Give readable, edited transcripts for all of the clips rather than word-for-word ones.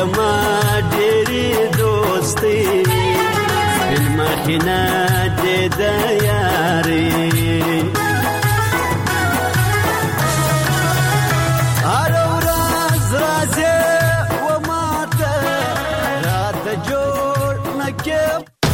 زما ډېری دوستي بالمخینه د یاري هر ورځ راځي و ماته راته جوړ نکې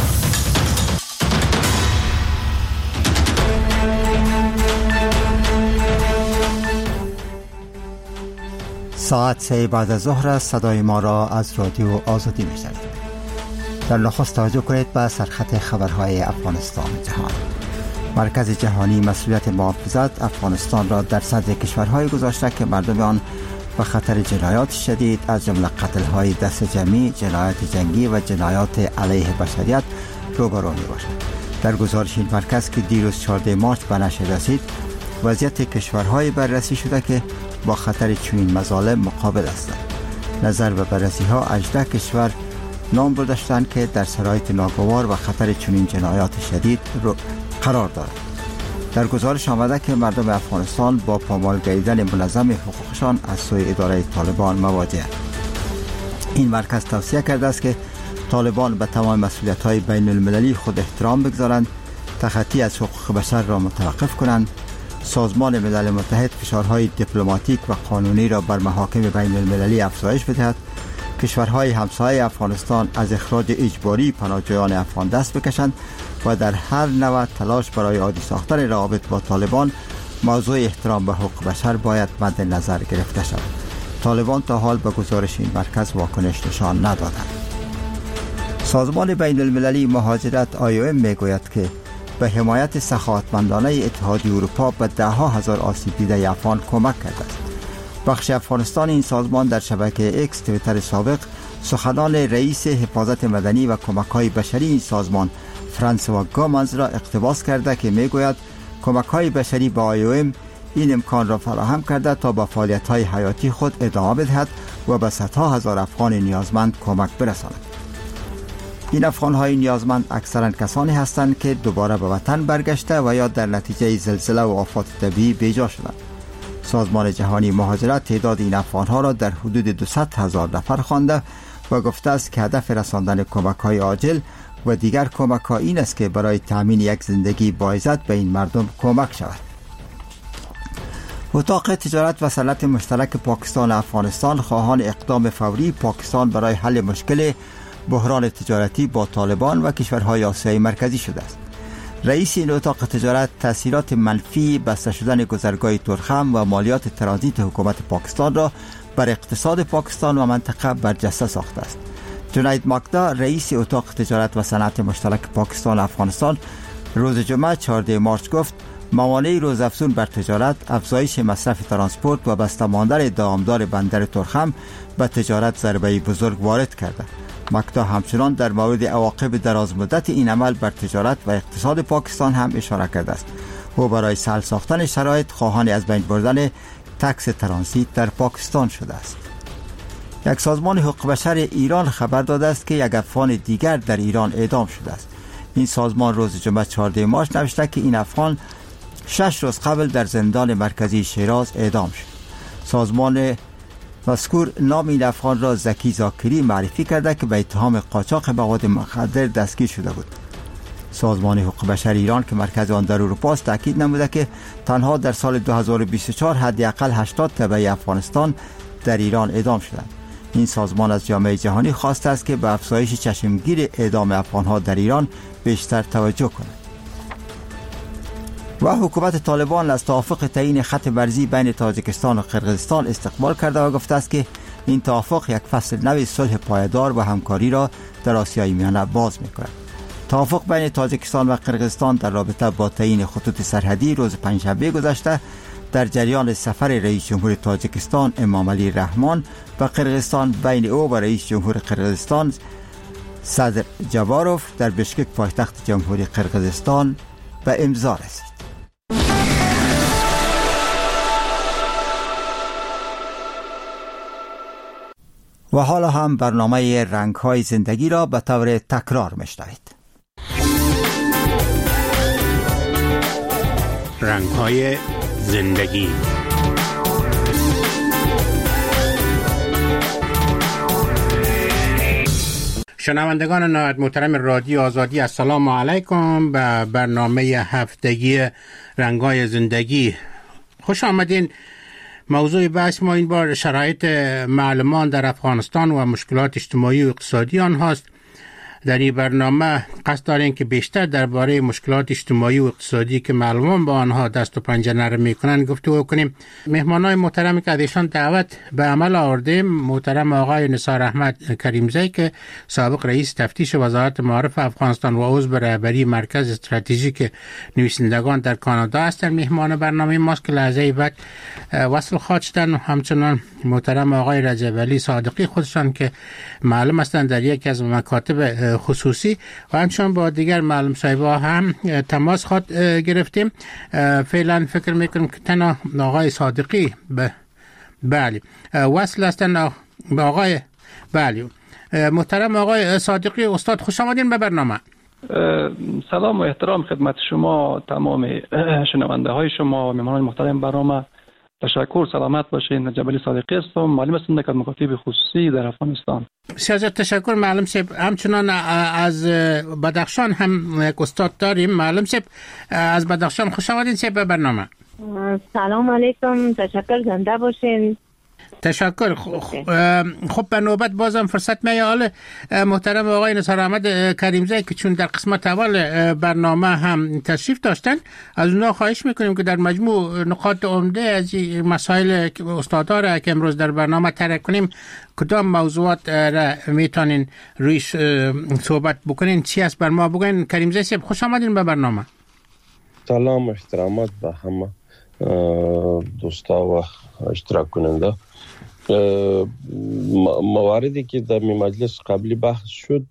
ساعت 3 بعد از ظهر صدای ما را از رادیو آزادی میشنوید. در نخست توجه کنید به سرخط خبرهای افغانستان جهان. مرکز جهانی مسئولیت محافظت افغانستان را در صدر کشورهای گذاشته که مردم آن به خطر جنایات شدید از جمله قتل‌های دست جمعی، جنایات جنگی و جنایات علیه بشریت روبرو میباشد. در گزارش این مرکز که دیروز 14 مارس به نشر رسید، وضعیت کشورهای بررسی شده که با خطر چنین مظالم مقابل هستند. نظر به بررسی ها 18 کشور نام برداشتند که در شرایط ناگوار و خطر چنین جنایات شدید قرار دارند. در گزارش آمده که مردم افغانستان با پامال گریدن منظم حقوقشان از سوی اداره طالبان مواجه‌اند. این مرکز توصیه کرده است که طالبان به تمام مسئولیت‌های بین المللی خود احترام بگذارند، تخطی از حقوق بشر را متوقف کنند، سازمان ملل متحد فشارهای دیپلماتیک و قانونی را بر محاکم بین المللی افزایش بدهد، کشورهای همسایه افغانستان از اخراج اجباری پناهجویان افغان دست بکشند و در هر نوع تلاش برای عادی ساختن روابط با طالبان موضوع احترام به حقوق بشر باید مد نظر گرفته شود. طالبان تا حال به گزارش این مرکز واکنش نشان ندادند. سازمان بین المللی مهاجرت IOM میگوید که به حمایت سخاوتمندانه اتحادیه اروپا به ده‌ها هزار آسیب دیده افغان کمک کرده است. بخش افغانستان این سازمان در شبکه اکس توییتر سابق سخنان رئیس حفاظت مدنی و کمک‌های بشری این سازمان فرانسوا گامنز را اقتباس کرده که میگوید کمک‌های بشری با IOM این امکان را فراهم کرده تا با فعالیت‌های حیاتی خود ادامه بدهد و به صدها هزار افغان نیازمند کمک برساند. این افغان‌های نیازمند اکثراً کسانی هستند که دوباره به وطن برگشته و یا در نتیجه زلزله و آفات طبیعی بیجا شدند. سازمان جهانی مهاجرت تعداد این افغان‌ها را در حدود 200,000 نفر خوانده و گفته است که هدف رساندن کمک‌های عاجل و دیگر کمک‌ها این است که برای تامین یک زندگی باعزت به این مردم کمک شود. اتاق تجارت و صنعت مشترک پاکستان و افغانستان خواهان اقدام فوری پاکستان برای حل مشکل بحران تجارتی با طالبان و کشورهای آسیای مرکزی شده است. رئیس این اتاق تجارت تاثیرات منفی بسته شدن گذرگاه تورخم و مالیات ترانزیت حکومت پاکستان را بر اقتصاد پاکستان و منطقه برجسته ساخته است. جنید ماکدا رئیس اتاق تجارت و صنعت مشترک پاکستان و افغانستان روز جمعه 14 مارس گفت موانع روزافزون بر تجارت، افزایش مصرف ترانسپورت و بسته ماندن دامدار بندر تورخم به تجارت ضربه بزرگ وارد کرده. ماکدا همچنان در مورد عواقب دراز مدت این عمل بر تجارت و اقتصاد پاکستان هم اشاره کرده است. او برای سهل ساختن شرایط خواهان از بین بردن تکس ترانزیت در پاکستان شده است. یک سازمان حقوق بشر ایران خبر داده است که یک افغان دیگر در ایران اعدام شده است. این سازمان روز جمعه 14 مارس نوشته که این افغان 6 روز قبل در زندان مرکزی شیراز اعدام شد. سازمان مذکور نام این افغان را زکی زاکری معرفی کرده که به اتهام قاچاق مواد مخدر دستگیر شده بود. سازمان حقوق بشر ایران که مرکز آن در اروپا است تاکید نموده که تنها در سال 2024 حداقل 80 تبع افغانستان در ایران اعدام شدند. این سازمان از جامعه جهانی خواسته است که به افزایش چشمگیر اعدام افغان‌ها در ایران بیشتر توجه کند. و حکومت طالبان از توافق تعیین خط مرزی بین تاجیکستان و قرقیزستان استقبال کرده و گفته است که این توافق یک فصل نو صلح پایدار و همکاری را در آسیای میانه باز می‌کند. توافق بین تاجیکستان و قرقیزستان در رابطه با تعیین خطوط سرحدی روز پنجشنبه گذشته در جریان سفر رئیس جمهور تاجیکستان امامعلی رحمان به قرقیزستان بین او و رئیس جمهور قرقیزستان صدر جواروف در بشکک پایتخت جمهوری قرقیزستان به امضا رسید. و حالا هم برنامه رنگ‌های زندگی را به طور تکرار میشنوید. رنگ‌های زندگی. شنوندگان نهایت محترم رادیو آزادی، السلام علیکم به برنامه هفتگی رنگای زندگی. خوش آمدین. موضوع بحث ما این بار شرایط معلمان در افغانستان و مشکلات اجتماعی و اقتصادی آنهاست. در این برنامه قصد داریم که بیشتر درباره مشکلات اجتماعی و اقتصادی که معلمان با آنها دست و پنجه نرم میکنن گفتگو کنیم. مهمانای محترمی که ازشان دعوت به عمل آوردیم، محترم آقای نثار احمد کریمزی که سابق رئیس تفتیش وزارت معارف افغانستان و عضو رهبری مرکز استراتژیک نویسندگان در کانادا هستند. مهمان برنامه ماست که لحظه بعد وصل خواهد شدن. و همچنان محترم آقای رجب علی صادقی خودشان که معلم هستند در یکی از مکاتب خصوصی و همچنان با دیگر معلم صاحبا هم تماس خود گرفتیم. فعلا فکر میکنم که تنها آقای صادقی بله وصل هستن به آقای بله. محترم آقای صادقی استاد، خوش آمدین به برنامه. سلام و احترام خدمت شما، تمام شنونده های شما و مهمانان محترم برنامه. تشکر، سلامت باشین. جبلی صادقی هستم، معلم هستم در مکاتب خصوصی در افغانستان. بسیار تشکر معلم صاحب. همچنان از بدخشان هم یک استاد داریم. معلم صاحب از بدخشان، خوش آمدین صاحب به برنامه. سلام علیکم، تشکر، زنده باشین. تشکر. خب به نوبت بازم فرصت میاد. محترم آقای نثار احمد کریمزی که چون در قسمت اول برنامه هم تشریف داشتن، از اونا خواهش میکنیم که در مجموع نقاط عمده از مسائل استادا را که امروز در برنامه طرح کنیم کدام موضوعات را میتونین رویش صحبت بکنین، چی است بر ما بگین. کریمزی صاحب خوش آمدین به برنامه. سلام و احترامات به همه دوستا و اشتراک کننده. مواردی که در مجلس قبلی بحث شد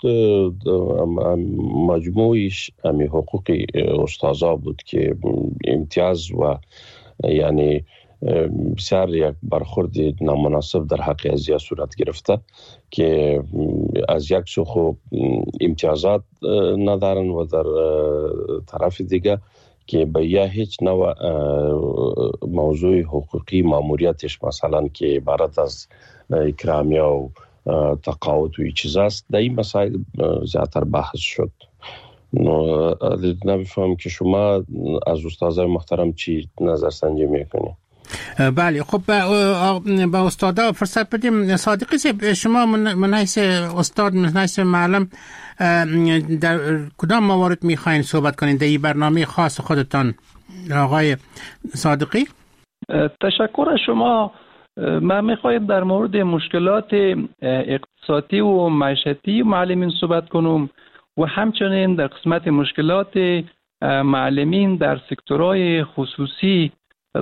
مجموعش امی حقوق استادا بود که امتیاز و یعنی بسیار یک برخورد نامناسب در حق ازیا صورت گرفته که از یک سو خوب امتیازات ندارن و در طرف دیگه که به یه هیچ نوع موضوع حقوقی ماموریتش مثلا که عبارت از اکرامیه و تقاعد و چیزاست، در این مسائل زیادتر بحث شد. نمی‌فهمم که شما از استادای محترم چی نظرسنجی میکنید؟ بله، خب با استادا فرصت بدیم. صادقی صاحب، شما من حیث استاد، من حیث معلم در کدام موارد میخواین صحبت کنین در این برنامه خاص خودتان آقای صادقی؟ تشکر از شما. من میخوایم در مورد مشکلات اقتصادی و معیشتی معلمین صحبت کنم و همچنین در قسمت مشکلات معلمین در سکتورهای خصوصی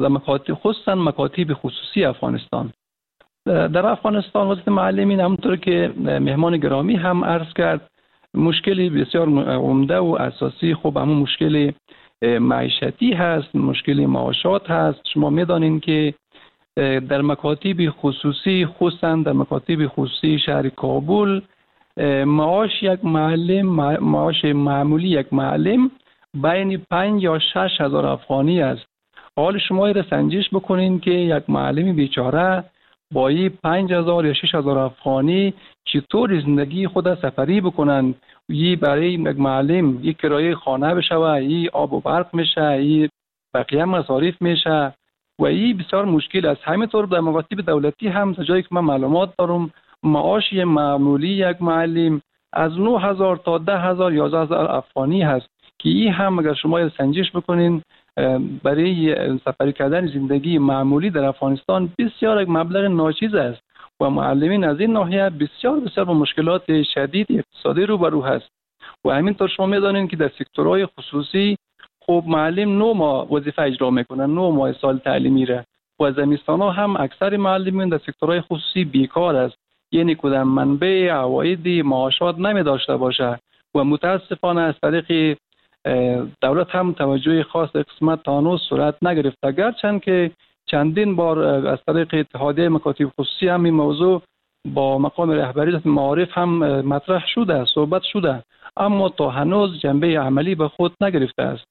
خصوصا مکاتب خصوصی افغانستان. در افغانستان وضعیت معلمین همونطور که مهمان گرامی هم عرض کرد مشکلی بسیار عمده و اساسی خب همون مشکل معیشتی هست، مشکل معاشات هست. شما میدانین که در مکاتب خصوصی خصوصا در مکاتب خصوصی شهر کابل معاش یک معلم، معاش معمولی یک معلم بین 5 یا 6 هزار افغانی است. حال شما را سنجش بکنین که یک معلم بیچاره با 5,000 یا 6,000 افغانی چطور زندگی خود سفری بکنن. برای یک معلم یک کرایه خانه بشه، آب و برق میشه، بقیه مصارف میشه و این بسیار مشکل است. همینطور در مکاتب دولتی هم تا جایی که من معلومات دارم معاش معمولی یک معلم از 9,000 تا 10,000 یا 11,000 افغانی هست که این هم اگر شما سنجش بکنین برای سفری کردن زندگی معمولی در افغانستان بسیار یک مبلغ ناچیز است و معلمین از این ناحیه بسیار با مشکلات شدید اقتصادی روبرو هست. و همینطور شما میدانید که در سکتورهای خصوصی خب معلم 9 ماه وظیفه اجرا میکنن، 9 ماه سال تعلیمی را و زمستان‌ها هم اکثر معلمین در سکتورهای خصوصی بیکار است، یعنی کدام منبع عواید معاشات نمی داشته باشه و متاسفانه از طریق دولت هم توجه خاص قسمت تانوس صورت نگرفته، گرچند که چندین بار از طریق اتحادیه مکاتب خصوصی هم این موضوع با مقام رهبری معارف هم مطرح شده، صحبت شده، اما تا هنوز جنبه عملی به خود نگرفته است.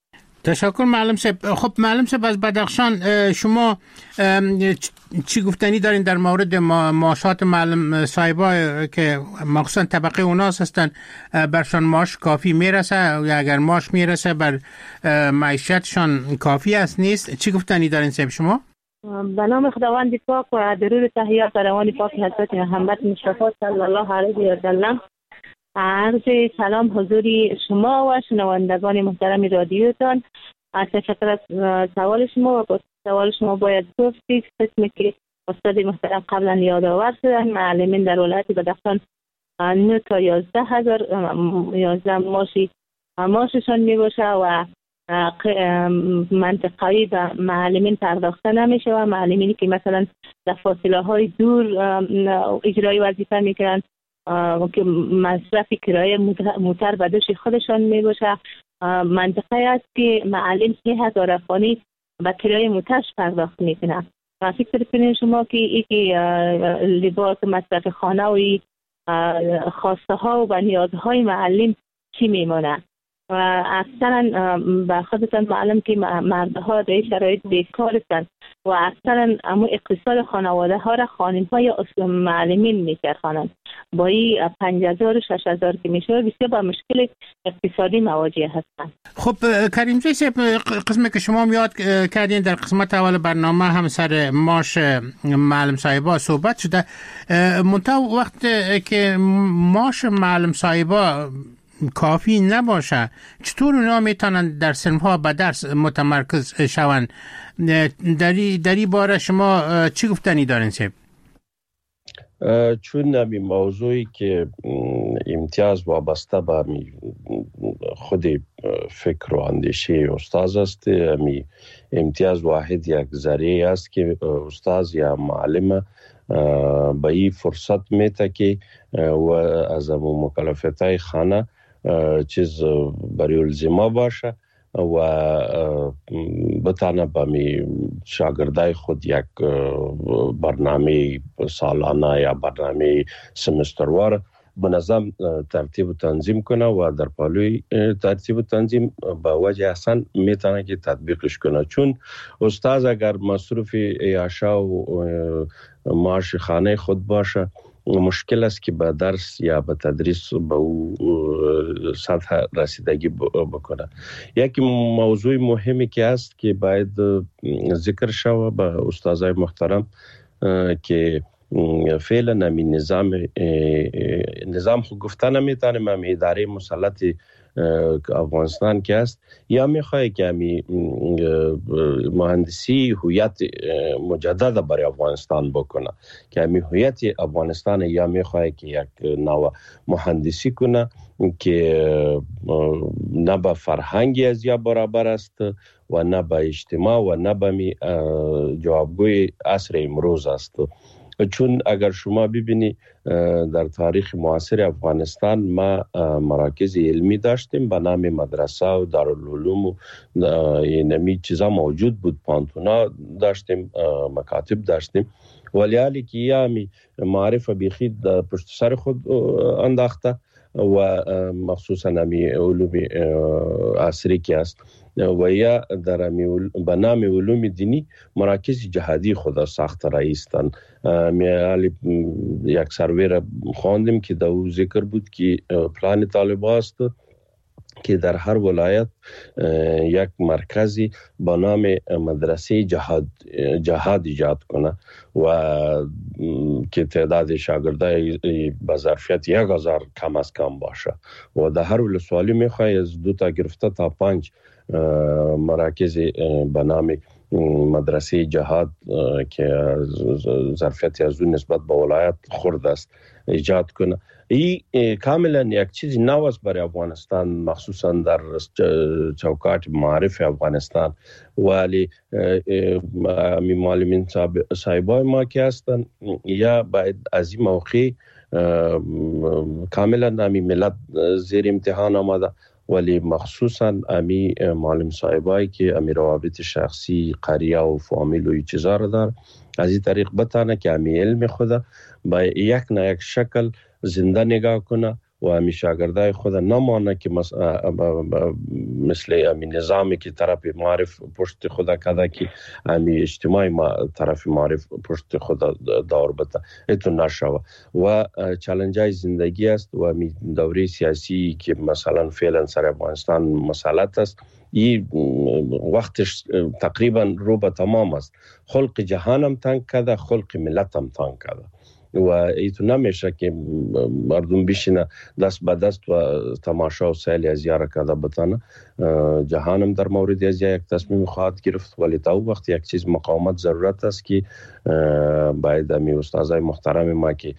تشکر معلم صاحب. خب معلم صاحب از بدخشان شما چی گفتنی دارین در مورد معاشات معلم صاحبا که مخصوصا طبقه اوناس هستن، برشان معاش کافی میرسه یا اگر معاش میرسه بر معیشتشان کافی است نیست؟ چی گفتنی دارین صاحب شما؟ به نام خداوند پاک و درود تحیات بر روان پاک حضرت محمد مصطفی صلی الله علیه و سلم. عرض سلام حضوری شما و شنوندگان محترم رادیوتان. تشکر از سوال شما. و سوال شما باید گفتید قسمی که استاد محترم قبلا یادآور شدن، معلمین در ولایت بدخشان 9 تا 11,000 معاششان می باشه و منطقه‌ای به معلمین پرداخته نمیشه و معلمینی که مثلا در فاصله های دور اجرای وظیفه میکنن که مصرف کرایه موتر به دوش خودشان میباشه، منطقه است که معلم 3,000 افغانی به کرایه موترش پرداخت میکنه. و فکر کنید شما که یکی لباس مصرف خانه و خواسته ها و به نیازهای معلم چی میمونه؟ و اکثرا به خودتان معلوم که مردها در این شرایط بیکار هستند و اکثرا اما اقتصاد خانواده ها را خانم های معلمین میچرخانند. با این 5,000 و 6,000 که میشه بسیار با مشکل اقتصادی مواجه هستند. خب کریم جی صاحب، قسمی که شما یاد کردین در قسمت اول برنامه هم سر معاش معلم صاحبا صحبت شده. منتها وقت که معاش معلم صاحبا کافی نباشه، چطور اونا میتونن در صنف‌ها به درس متمرکز شوند؟ در این باره شما چی گفتنی دارین صاحب؟ چون نمی موضوعی که امتیاز وابسته به خود فکر و اندیشه استاد است، امتیاز واحد یک ذریعه است که استاد یا معلم به این فرصت میته که و از مکلفیت‌های خانه چیز برای الزما باشه و بتانه به شاگردای خود یک برنامه سالانه یا برنامه سمستروار بنظم ترتیب و تنظیم کنه و در پالوی ترتیب و تنظیم با وجه احسن میتونه که تطبیقش کنه. چون استاد اگر مصروف عیاشا و معاش خانه خود باشه، مشکل است که به درس یا به تدریس به او سطح رسیدگی بکنه. یک موضوع مهمی که است که باید ذکر شود به استادای محترم که فعلا نمی نظام خود گفته نمیتونه، ما اداره مسلط افغانستان که است یا میخواه که همی مهندسی هویت مجدد برای افغانستان بکنه، که همی هویت افغانستان یا میخواه که یک نوع مهندسی کنه که نه به فرهنگی از یا برابر است و نه به اجتماع و نه به جوابگوی عصر امروز است. چون اگر شما ببینی در تاریخ معاصر افغانستان ما مراکز علمی داشتیم به نام مدرسه و دارالعلوم و اینمی چیزا موجود بود، پانتونا داشتیم، مکاتب داشتیم، ولی حالی که یامی معرف بیخی پشت سر خود انداخته و مخصوصا همی علوم عصری که است و یا در به نام علوم دینی مراکز جهادی خدا ساخت رایستن. یک سروی را خواندیم که در او ذکر بود که پلان طالبان است که در هر ولایت یک مرکزی با نام مدرسه جهاد ایجاد کنه و که تعداد شاگردای به ظرفیت 1,000 کم از کم باشه و در هر ولسوالی میخواه از 2 تا گرفته تا 5 مراکز به نام مدرسه جهاد که ظرفیت از اون نسبت به ولایت خرد است ایجاد کنه. این کاملا یک چیزی نو است برای افغانستان، مخصوصا در چوکات معارف افغانستان. ولی معلمین صاحبای ما که هستن یا باید از این موقع کاملا همی ملت زیر امتحان آمده، ولی مخصوصا امی معلم صاحبایی که امی روابط شخصی قریه و فامیل و این چیزا را دار، از این طریق بتانه که امی علم خود با یک نه یک شکل زنده نگاه کنه و همی شاگردای خود نمانه که مثل همی نظامی که طرف معرف پشت خود کده که همی اجتماعی طرف معرف پشت خود دار بده ایتون نشوه و چالنجای زندگی است و همی دوره سیاسی که مثلا فعلا سر افغانستان مسلط است این وقتش تقریبا رو به تمام است. خلق جهانم تنگ کده، خلق ملتم تنگ کده و ایتو نمیشه که مردم بشینه دست به دست و تماشا و سیل ازیاره کده بتانه. جهانم در مورد ازیا یک تصمیم خواهد گرفت، ولی تا وقت یک چیز مقاومت ضرورت است که باید امی استازای محترم ما که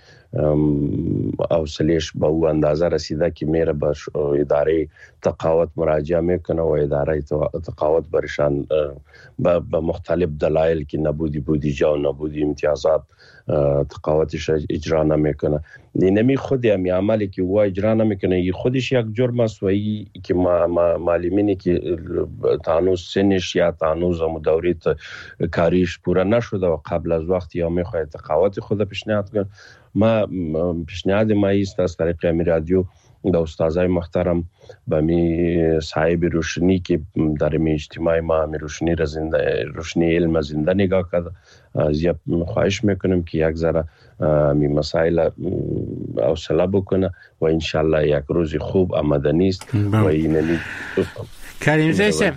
حوصله‌اش به او اندازه رسیده که میره به اداره تقاعد مراجعه میکنه و اداره تقاعد برشان به مختلف دلایل که نبودی بودجه و نبودی امتیازات تقاعدش اجرا نمیکنه. نمی خودی همی عملی که او اجرا نمیکنه این خودش یک جرم است و این که معلمینی که تانوز سنش یا تانوز دوریت کاریش پورا نشده و قبل از وقت یا میخواد تقاعد خود پیشنهاد کنه. ما پیشنهاد ما است از طریق امی رادیو د استادای محترم به می صاحب روشنی که در می اجتماع ما می روشنی علم زنده نگاه کرده زیاد خواهش میکنم که یک ذره می مسائل حوصله بکنه و انشالله یک روز خوب آمدنی است و اینمی کریم زی صاحب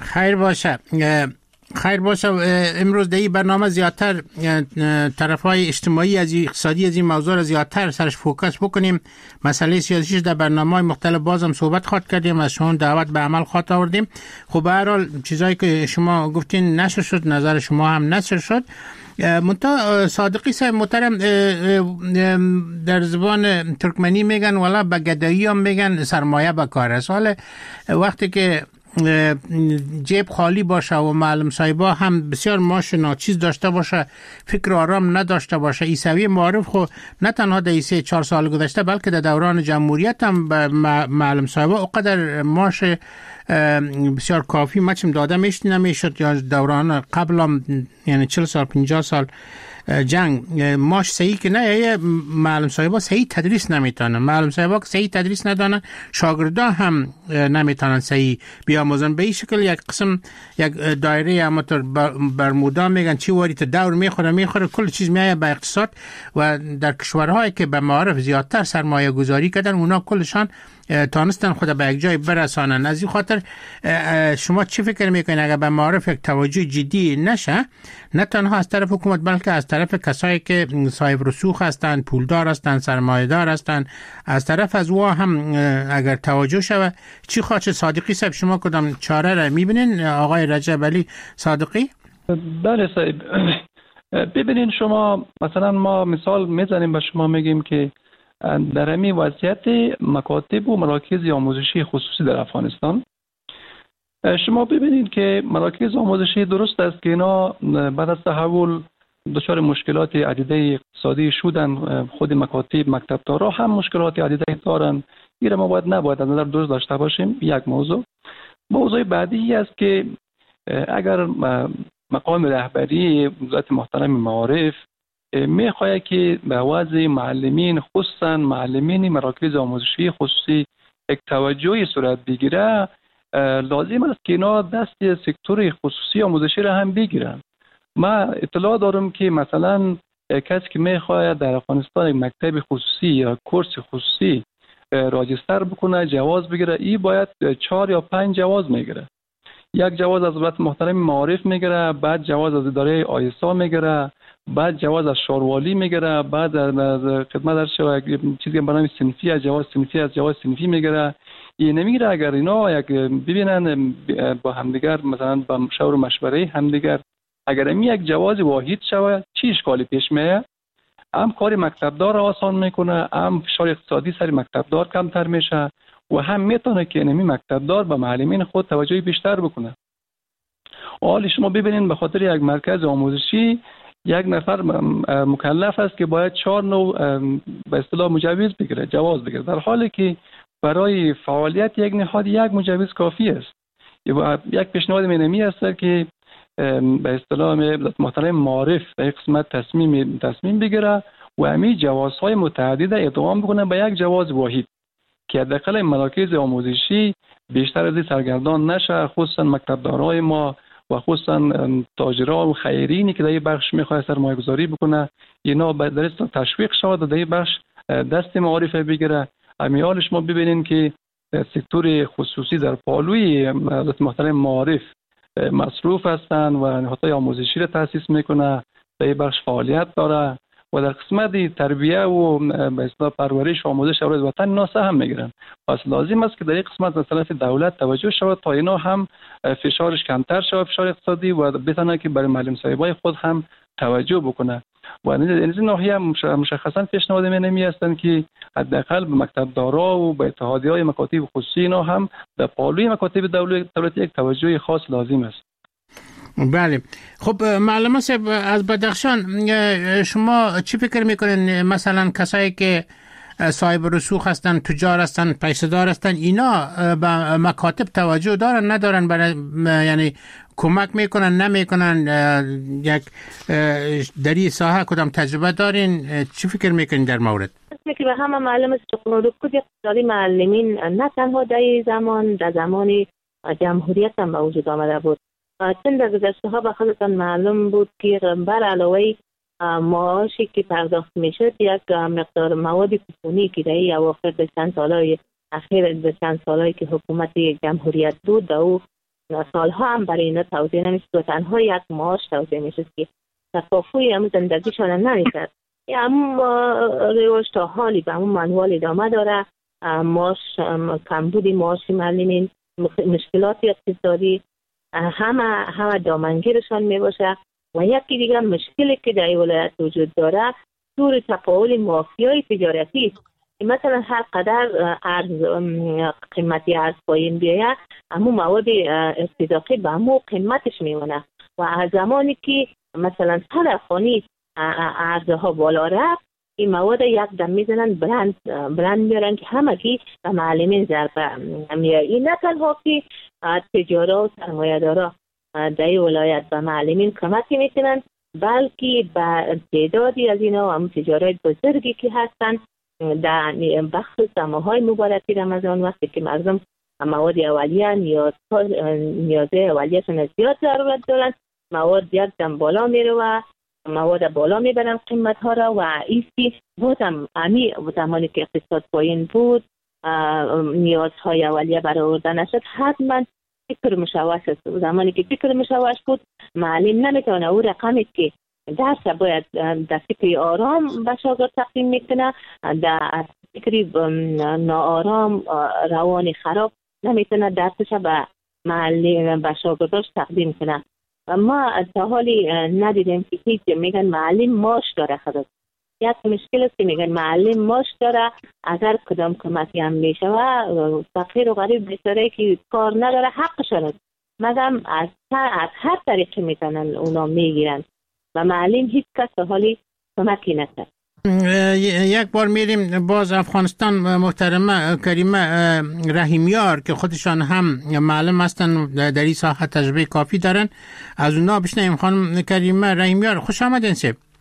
خیر باشه. امروز در این برنامه زیادتر طرفای اجتماعی از اقتصادی از این موضوع را زیادتر سرش فوکس بکنیم. مسئله سیاسیش در برنامه‌های مختلف بازم صحبت خواهد کردیم، از شما دعوت به عمل خواهد آوردیم. خب به هر حال چیزایی که شما گفتین نشر شد، نظر شما هم نشر شد. منتها صادقی صاحب محترم در زبان ترکمنی میگن والا به گدایی هم میگن سرمایه به کار است. حالا وقتی که جیب خالی باشه و معلم صاحبا هم بسیار معاش ناچیز داشته باشه، فکر آرام نداشته باشه، عیسوی معارف خو نه تنها در 3-4 سال گذشته بلکه در دوران جمهوریت هم معلم صاحبا اقدر معاش بسیار کافی مچم داده نمیشد یا دوران قبل هم یعنی 40 سال 50 سال جنگ ماش صحیح که نه. یا معلم صاحبا صحیح تدریس نمیتونن، معلم صاحبا که صحیح تدریس ندانن شاگردا هم نمیتونن صحیح بیاموزن. به این شکل یک قسم یک دایره اماتور برمودا میگن چی وارد دور میخوره کل چیز میایه به اقتصاد و در کشورهایی که به معارف زیادتر سرمایه گذاری کردن اونا کلشان تانستن خود به یک جای برسانن. از این خاطر شما چی فکر میکنین اگر به معارف یک توجه جدی نشه، نه تنها از طرف حکومت بلکه از طرف کسایی که صاحب رسوخ هستند، پولدار هستند، سرمایه‌دار هستند، از طرف از وا هم اگر توجه شود چی خواهد؟ صادقی صاحب شما کدام چاره را میبینین؟ آقای رجب علی صادقی. بله صاحب، ببینین شما مثلا ما مثال میزنیم به شما میگیم که در امی وضعیت مکاتب و مراکز آموزشی خصوصی در افغانستان شما ببینید که مراکز آموزشی درست است که اینا بعد از تحول دچار مشکلات عدیده اقتصادی شدن. خود مکاتب مکتبدارا هم مشکلات عدیده دارن. این ما نباید از نظر درست داشته باشیم. یک موضوع بعدی است که اگر مقام رهبری وزارت محترم معارف میخواهد که به وضع معلمین خصوصا معلمین مراکز آموزشی خصوصی یک توجهی صورت بگیره، لازم است که اینا دست سکتور خصوصی آموزشی را هم بگیرن. ما اطلاع دارم که مثلا کسی که میخواهد در افغانستان یک مکتب خصوصی یا کورس خصوصی راجستر بکنه، جواز بگیره، این باید 4 یا 5 جواز میگیره. یک جواز از وزارت محترم معارف میگیره، بعد جواز از اداره آیسا میگیره، بعد جواز از شاروالی میگیره، بعد از خدمت در شو چیزی به نام صنفی از جواز صنفی میگیره. این نمیگیره اگر اینا یک ببینن با همدیگر مثلا با شور و مشوره همدیگر اگر یک جواز واحد شود چی اشکالی پیش میاد؟ هم کار مکتبدار آسان میکنه، هم فشار اقتصادی سر مکتبدار کمتر میشه و هم میتونه که نمی مکتبدار به معلمین خود توجه بیشتر بکنه. حالا شما ببینید به خاطر یک مرکز آموزشی یک نفر مکلف است که باید 4 نوع به اصطلاح مجوز بگیره، جواز بگیره، در حالی که برای فعالیت یک نهاد یک مجوز کافی است. یک پیشنهاد منمی است که به اصطلاح محترم معارف به قسمت تصمیم بگیره و همین جوازهای متعدد ادغام بکنه به یک جواز واحد که حداقل مراکز آموزشی بیشتر از این سرگردان نشه، خصوصا مکتبدارای ما و خصوصا تاجران و خیرینی که در این بخش میخواد سرمایه گذاری بکنه، اینا در تشویق شود و در این بخش دست معارف بگیره. امیال شما ببینین که سکتور خصوصی در پالوی حضرت محترم معارف مصروف هستند و نهادهای آموزشی را تأسیس میکنه، در این بخش فعالیت داره و در قسمت تربیه و به اصطلاح پرورش و آموزش اولاد وطن اینا سهم میگیرن. پس لازم است که در این قسمت از طرف دولت توجه شود تا اینا هم فشارش کمتر شود، فشار اقتصادی، و بتونه که برای معلم صاحبای خود هم توجه بکنه. و از این ناحیه مشخصا پیشنهاد می هستند که حداقل به مکتبدارا و به اتحادیه‌های مکاتب خصوصی اینا هم در پالوی مکاتب دولتی یک توجه خاص لازم است. بله. خب معلم صاحب از بدخشان، شما چی فکر میکنین مثلا کسایی که صاحب رسوخ هستن، تجار هستن، پیسه‌دار هستن، اینا به مکاتب توجه دارن ندارن؟ برای یعنی کمک میکنن نمیکنن؟ یک در این ساحه کدام تجربه دارین؟ چی فکر میکنین در مورد؟ فکر به همه معلم رکود اقتصادی معلمین نه تنها در زمان جمهوریت هم موجود آمده بود، چند در گذشته ها به خودتان معلوم بود که بر علاوه معاشی که پرداخت میشد یک مقدار مواد کوپونی که در این اواخر به چند سالهای اخیر به چند سالهایی که حکومت جمهوریت بود و سالها هم برای اینا توضیح نمیشد و تنها یک معاش توضیح میشد که تکافوی هم زندگیشان نمیشد. اما روش تا حالی به همون منوال ادامه داره. معاش کمبودی معاش معلمین، مشکلات اقتصادی همه دامنگیرشان میباشه. و یکی دیگه مشکلی که در ولایت وجود داره طور تفاول مافیای تجارتی است. مثلا هر قدر قیمتی ارز پایین بیاید اما مواد استضافی به همون قیمتش میمونه و از زمانی که مثلا تلفنی ارزها بالا رفت این مواد یک دم میزنن برند میارن که همگی به معلمین ضربه میاره. این نه تنها که تجارا و سرمایه‌دارا در ولایت به معلمین کمکی میکنن، بلکه به تعدادی از اینا هم تجارت بزرگی که هستن در بخش سماهای مبارکی رمضان وقتی که مردم مواد اولیه نیاز اولیه‌شون زیاد ضرورت دارن، مواد یک دم بالا میره و مواد بالا میبرن قیمت ها را و ایستی بودم زمانی که اقتصاد پایین بود نیازهای اولیه برآورده نشد حتما فکر مشوش است. زمانی که فکر مشوش بود معلم نمیتونه او رقمی که درس باید در فکری آرام به شاگرد تقدیم میکنه در فکری ناآرام روان خراب نمیتونه درسش به معلم به شاگرداش تقدیم کنه. ما تا حالی ندیدیم که هیچ میگن معلم ماش داره. خدا یک مشکل است که میگن معلم ماش داره، اگر کدام کمکی هم میشه و فقیر و غریب بیچاره که کار نداره حقشون است، مگم از هر طریقی میتونن اونا میگیرن و معلم هیچ کس تا حالی کمکی نکرد. یک بار میریم باز افغانستان. محترمه کریمه رحیمیار که خودشان هم معلم هستن، در این ساحه تجربه کافی دارن، از اونا بشنویم. خانم کریمه رحیمیار خوش آمدین.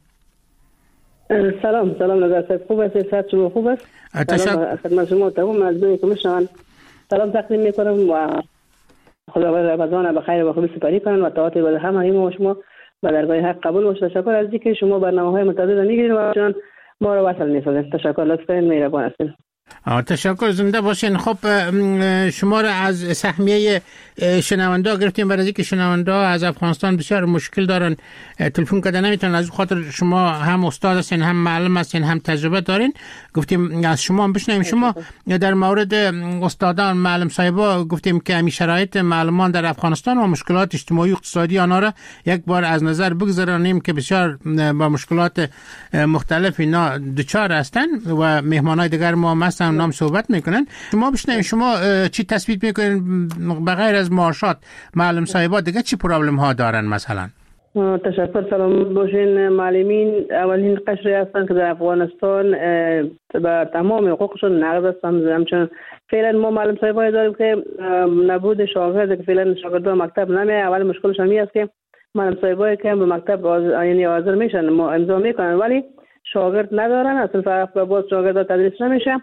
سلام نظر صاحب، خوب است؟ صحت شما خوب است؟ سلام خدمت شما تمام مجموعه که میشنون سلام تقدیم میکنم و خداوند رمضان بخیر و خوبی سپری کنن و طاعت به همه ما و شما به درگاه حق قبول و تشکر از اینکه شما برنامه‌های متعدد میگیرید و چون ما رو وصل می‌سازید. تشکر، لطفاً مهربان هستید. تشکر، زنده باشین. خب شما را از سهمیه شنونده گرفتیم برای اینکه شنونده از افغانستان بسیار مشکل دارن، تلفن کردن نمیتونن. از خاطر شما هم استاد هستین، هم معلم هستین، هم تجربه دارین، گفتیم از شما هم بشنویم. شما در مورد استادان معلم صاحبا گفتیم که همین شرایط معلمان در افغانستان و مشکلات اجتماعی و اقتصادی آنها را یک بار از نظر بگذرانیم که بسیار با مشکلات مختلف اینا دچار هستن و مهمانای دیگر ما مثلا نام صحبت میکنن. شما بشنویم شما چی تثبیت میکنین بغیر از معاشات معلم صاحبا دیگه چی پرابلم ها دارن مثلا؟ تشکر. سلام باشین. معلمین اولین قشری هستن که در افغانستان به تمام حقوقشون نقض هستن. همچنین فعلا ما معلم صاحبایی داریم که نبود شاگرد که فعلا شاگردان مکتب نمیه. اول مشکلش همی است که معلم صاحبایی که به مکتب یعنی حاضر میشن ما امضا میکنن ولی شاگرد ندارن، اصلا فرق به باز شاگرد تدریس نمیشه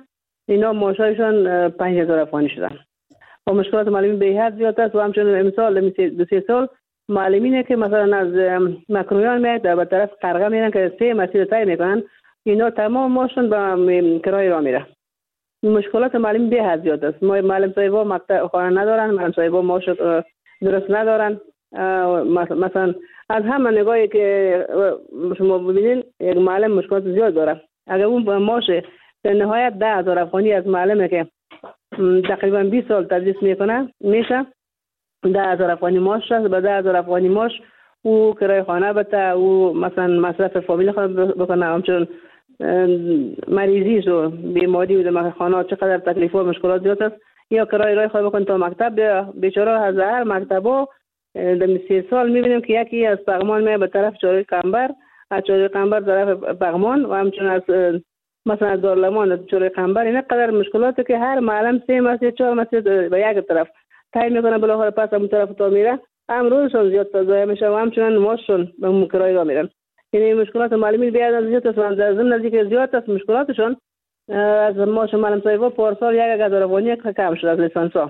اینا معاششان 5000 افغانی شدن و مشکلات معلمین به حد زیاد است. و همچنین امسال 2-3 سال معلمینه که مثلا از مکرویان میاد در طرف قرغه میرن که 3 مسیر طی میکنن، اینا تمام ماشون به کرایه را میره. مشکلات معلم به حد زیاد است. ما معلم صاحبا مکتب خانه ندارن، معلم صاحبا معاش درست ندارن. مثلا از همه نگاهی که شما ببینید یک معلم مشکلات زیاد داره. اگر اون معاش در نهایت 10,000 افغانی از معلمه که تقریبا 20 سال تدریس میکنه میشه 10,000 افغانی معاش است. با 10,000 افغانی معاش او کرایه خانه بده، او مثلا مصرف فامیل خود بکنه، همچنین مریضی و بیماری و در خانه چقدر تکلیف و مشکلات زیاد است. یا کرایه راه خود بکن تا مکتب بیچاره از هر مکتبا در 3 سال میبینیم که یکی از پغمان میاد به طرف چاره قنبر، از چاره قنبر طرف پغمان و همچنین از مثلا از دارالمان چاره قنبر. اینا قدر مشکلاته که هر معلم 3 مسیر 4 مسیر به یک طرف طی میکنه، بالاخره پس اون طرف تا میره، امروزشون زیاد تضایع میشه و همچنین ماشون به اون کرایه را میرن. یعنی مشکلات معلمین بیاد زیاد است و در ضمن نزدیک زیاد است مشکلاتشون. از ماش معلم صاحبا پارسال 1,000 افغانی کم شد از لیسانسا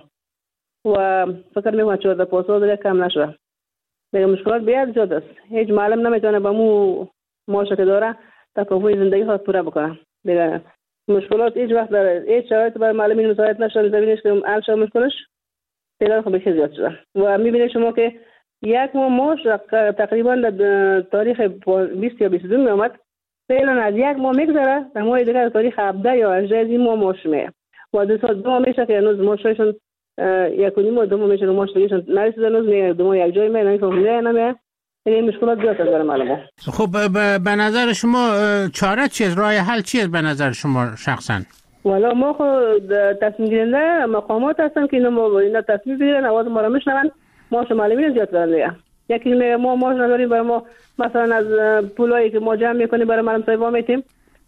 و فکر میکنم 14 سال دیگه کم نشده. دیگه مشکلات بیاد زیاد است. هیچ معلم نمیتونه با مو ماشه که داره تکافوی زندگی خود پورا بکنه. دیگه مشکلات هیچ وقت در هیچ شرایط برای معلمین مساعد نشده. زمینش که حل شد مشکلش دیگه خب بسیار زیاد شده و میبینید شما که یک ماه تقریبا در تاریخ 20 یا 22 میامد، فعلا از یک ماه میگذره در ماه دیگر تاریخ 17 یا 18 ماه ماش میه و 2 ماه میشه که هنوز ماششون 1.5 ماه 2 ماه میشه که ماش دیگهشون نرسیده، هنوز میه 2 ماه یک جای میه نمیفهمیده نمیه. این مشکلات زیاد از معلومه. خب به نظر شما چاره چیه؟ راه حل چیه به نظر شما شخصا؟ والا ما خود تصمیم گیرنده مقامات هستن که اینا تصمیم بگیرن، آواز ما رو میشنون. ماش معلمین زیاد دارن دیگه. یکی میگه ما ماش نداریم، برای ما مثلا از پولایی که ما جمع میکنیم برای معلم صاحبا میتیم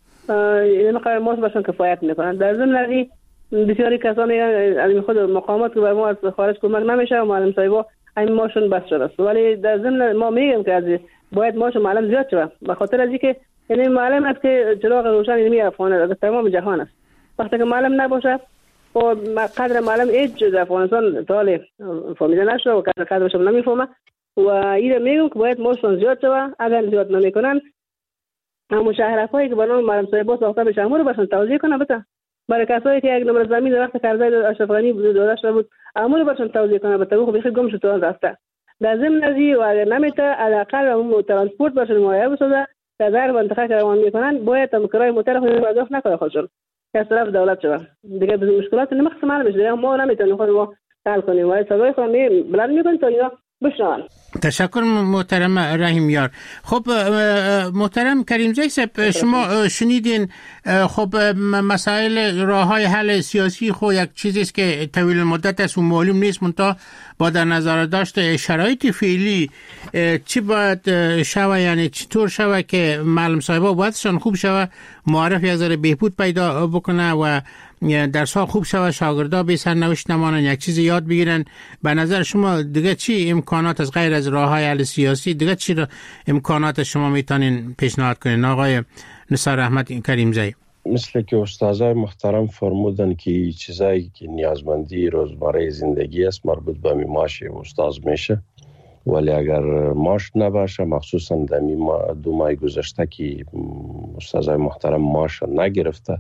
اینا قرار ماش باشن کفایت میکنن. در ضمن ازی بسیاری کسا میگن از خود مقامات که برای ما از خارج کمک نمیشه و معلم صاحبا این ماشون بس شده است، ولی در ضمن ما میگیم که از باید ماش معلم زیاد شه به خاطر از اینکه یعنی معلم است که چراغ روشن علمی افغان در تمام جهان است. وقتی که معلم نباشه و قدر معلم هیچ در افغانستان تا فهمیده نشده و قدرش هم نمیفهمه و اینا میگم که باید ماشون زیاد شه. اگر زیاد نمیکنن همون شهرکایی که برای معلم صاحبا ساخته بشه امور باشن توضیح کنه بتا برای کسایی که یک نمره زمین در وقت قرضه اشرف غنی داده شده بود امور باشن توضیح کنه بتا خب بخیر گم شد تو رفته. در ضمن ازی و اگر نمیته علاقه اون ترانسپورت باشه مایه بسازه در هر منطقه که روان میکنن باید هم کرای موتر خود پرداخت نکنه خودشون که از طرف دولت شده. دیگه به مشکلات نمیخوام معلوم بشه، ما نمیتونیم خود ما حل کنیم و صدای خود بلند میکنیم تا اینا بشنون. تشکر محترم رحیم یار. خب محترم کریمزی صاحب شما شنیدین خب مسائل راههای حل سیاسی خو یک چیزی است که طویل مدت است و معلوم نیست، منتها با در نظر داشت شرایط فعلی چی باید شوه، یعنی چطور شوه که معلم صاحبا بایدشان خوب شوه، معرف یک ذره بهبود پیدا بکنه و درس ها خوب شوه، شاگردا به سرنوشت نمانن، یک چیز یاد بگیرن. به نظر شما دیگه چی امکانات از غیر از راههای حل سیاسی دیگه چی امکانات شما میتونین پیشنهاد کنین آقای نثار احمد کریمزی؟ مثل که استادای محترم فرمودن که چیزایی که نیازمندی روزمره زندگی است مربوط به معاش استاد میشه، ولی اگر معاش نباشه مخصوصا در 2 ماه گذشته که استادای محترم معاش نگرفته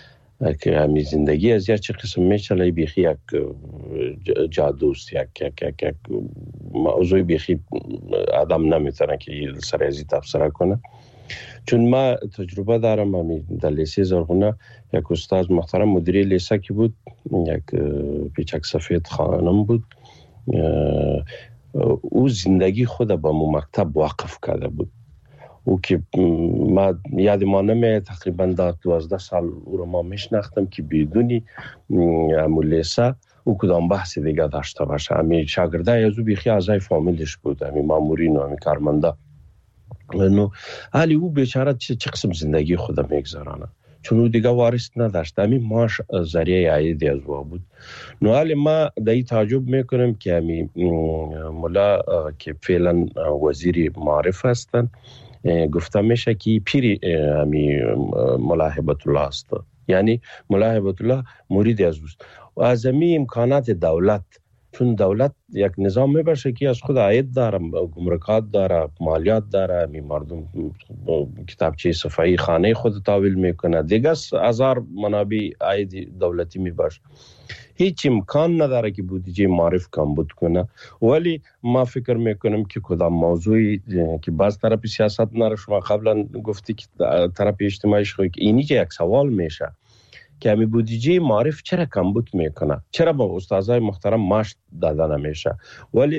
که همین زندگی از چه قسم میچله بیخی یک جادوست، یک موضوع بیخی آدم نمیتونه که سرازی تفسیر کنه. چون ما تجربه دارم همین در لیسه زرغونه یک استاد محترم مدیری لیسه کی بود، یک پیچک سفید خانم بود، او زندگی خود با مکتب وقف کرده بود. او که ما یاد ما نمیاد تقریبا 12 سال او رو ما میشناختم که بدونی لیسه او کدام بحث دیگه داشته باشه. همین شاگردای از او بیخی اعضای فامیلش بود، همین مامورین و همین کارمندا. نو حالی او بیچاره چه قسم زندگی خود میگذرانه، چون او دیگه وارث نداشت، همین ماش ذریعه عاید از او بود. نو حالی ما دایی تعجب میکنم که همین مولا که فعلا وزیر معارف هستن گفته میشه که پیر امی ملا هیبت الله است. یعنی ملا هیبت الله مرید از اوست و از امی امکانات دولت، چون دولت یک نظام میباشه که از خود عاید داره، گمرکات داره، مالیات داره، مردم کتابچه صفایی خانه خود تحویل میکنه، دیگه هزار منابع عاید دولتی میباشه. هیچ امکان نداره که بودجه معرف کمبود کنه. ولی ما فکر میکنم که کدام موضوعی که باز طرف سیاست نره، شما قبلا گفتی که طرف اجتماعیش خوی که اینی که یک سوال میشه که همی بودجه معرف چرا کمبود میکنه، چرا با استادای محترم معاش داده نمیشه. ولی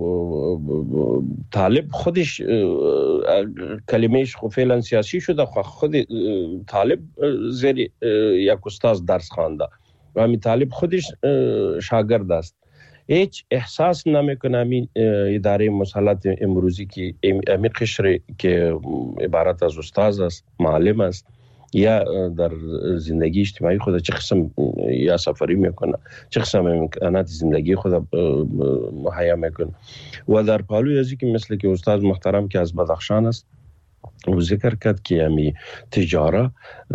طالب خودش کلمهش خو فعلا سیاسی شده، خود طالب زیر یک استاد درس خوانده و همین طالب خودش شاگرد است. هیچ احساس نمیکنه همین اداره مسلط امروزی که همین قشر که عبارت از استاد است، معلم است، یا در زندگی اجتماعی خود چه قسم یا سفری میکنه، چه قسم امکانات زندگی خود مهیا میکنه. و در پالوی ازی که مثل که استاد محترم که از بدخشان است و ذکر کرد که همی تجاره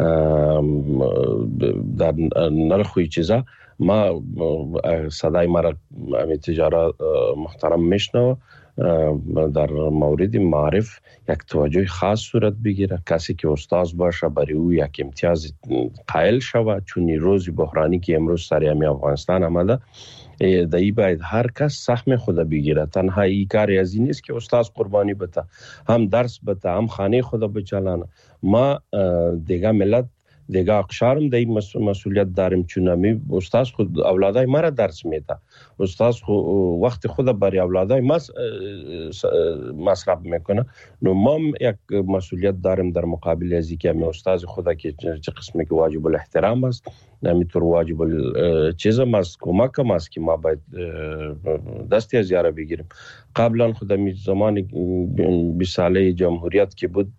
در نرخوی چیزا، ما صدای مرا همی تجاره محترم میشنو در مورد معرف یک توجه خاص صورت بگیره. کسی که استاد باشه برای او یک امتیاز قائل شود، چون روز بحرانی که امروز سر همی افغانستان آمده دایی باید هر کس سهم خود بگیره. تنها این کاری از این نیست که استاد قربانی بده، هم درس بده، هم خانه خود بچلانه. ما دیگه ملت دیگه اقشارم در این مسئولیت داریم، چون همی استاد خود اولادای ما را درس میده، استاد وقت خود برای اولادای ما مصرف میکنه. نو ما یک مسئولیت داریم در مقابل ازی که همی استاد خود که چه قسمی که واجب الاحترام است، نمیتور واجب چیزم است، کمک هم است که ما باید دستی از یاره بگیریم. قبلا خود همی زمان 20 ساله جمهوریت که بود،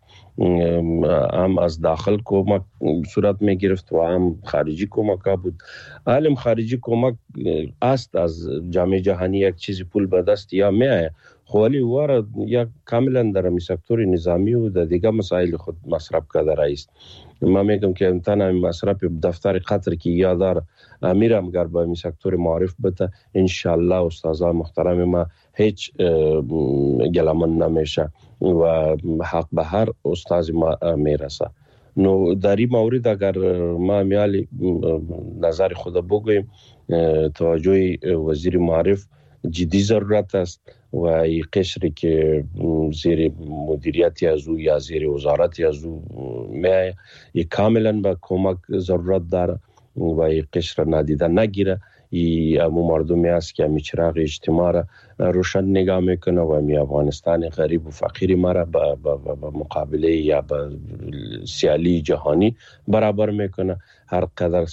هم از داخل کمک صورت می گرفت و هم خارجی کمک بود. عالم خارجی کمک است از جامعه جهانی یک چیزی پول به دست یا می آید، ولی وارد یا کاملا در می سکتور نظامی و در دیگه مسائل خود مصرف کرده رئیس. ما میگم که امتحان مصرف دفتر قطر که یادار امیرم گر با می سکتور معرف بده، انشالله استادان محترم ما هیچ گلمان نمیشه و حق به هر استاد ما میرسه. نو در این مورد اگر ما میالی نظر خود بگویم، توجه وزیر معرف جدی ضرورت است و این قشری که زیر مدیریتی از او یا زیر وزارتی از او میایه یک کاملا به کمک ضرورت داره و این قشر نادیده نگیره. امو مردمی است که همی چراغ اجتماع را روشن نگاه میکنه و همی افغانستان غریب و فقیر ما را به مقابله یا به سیالی جهانی برابر میکنه. هر قدر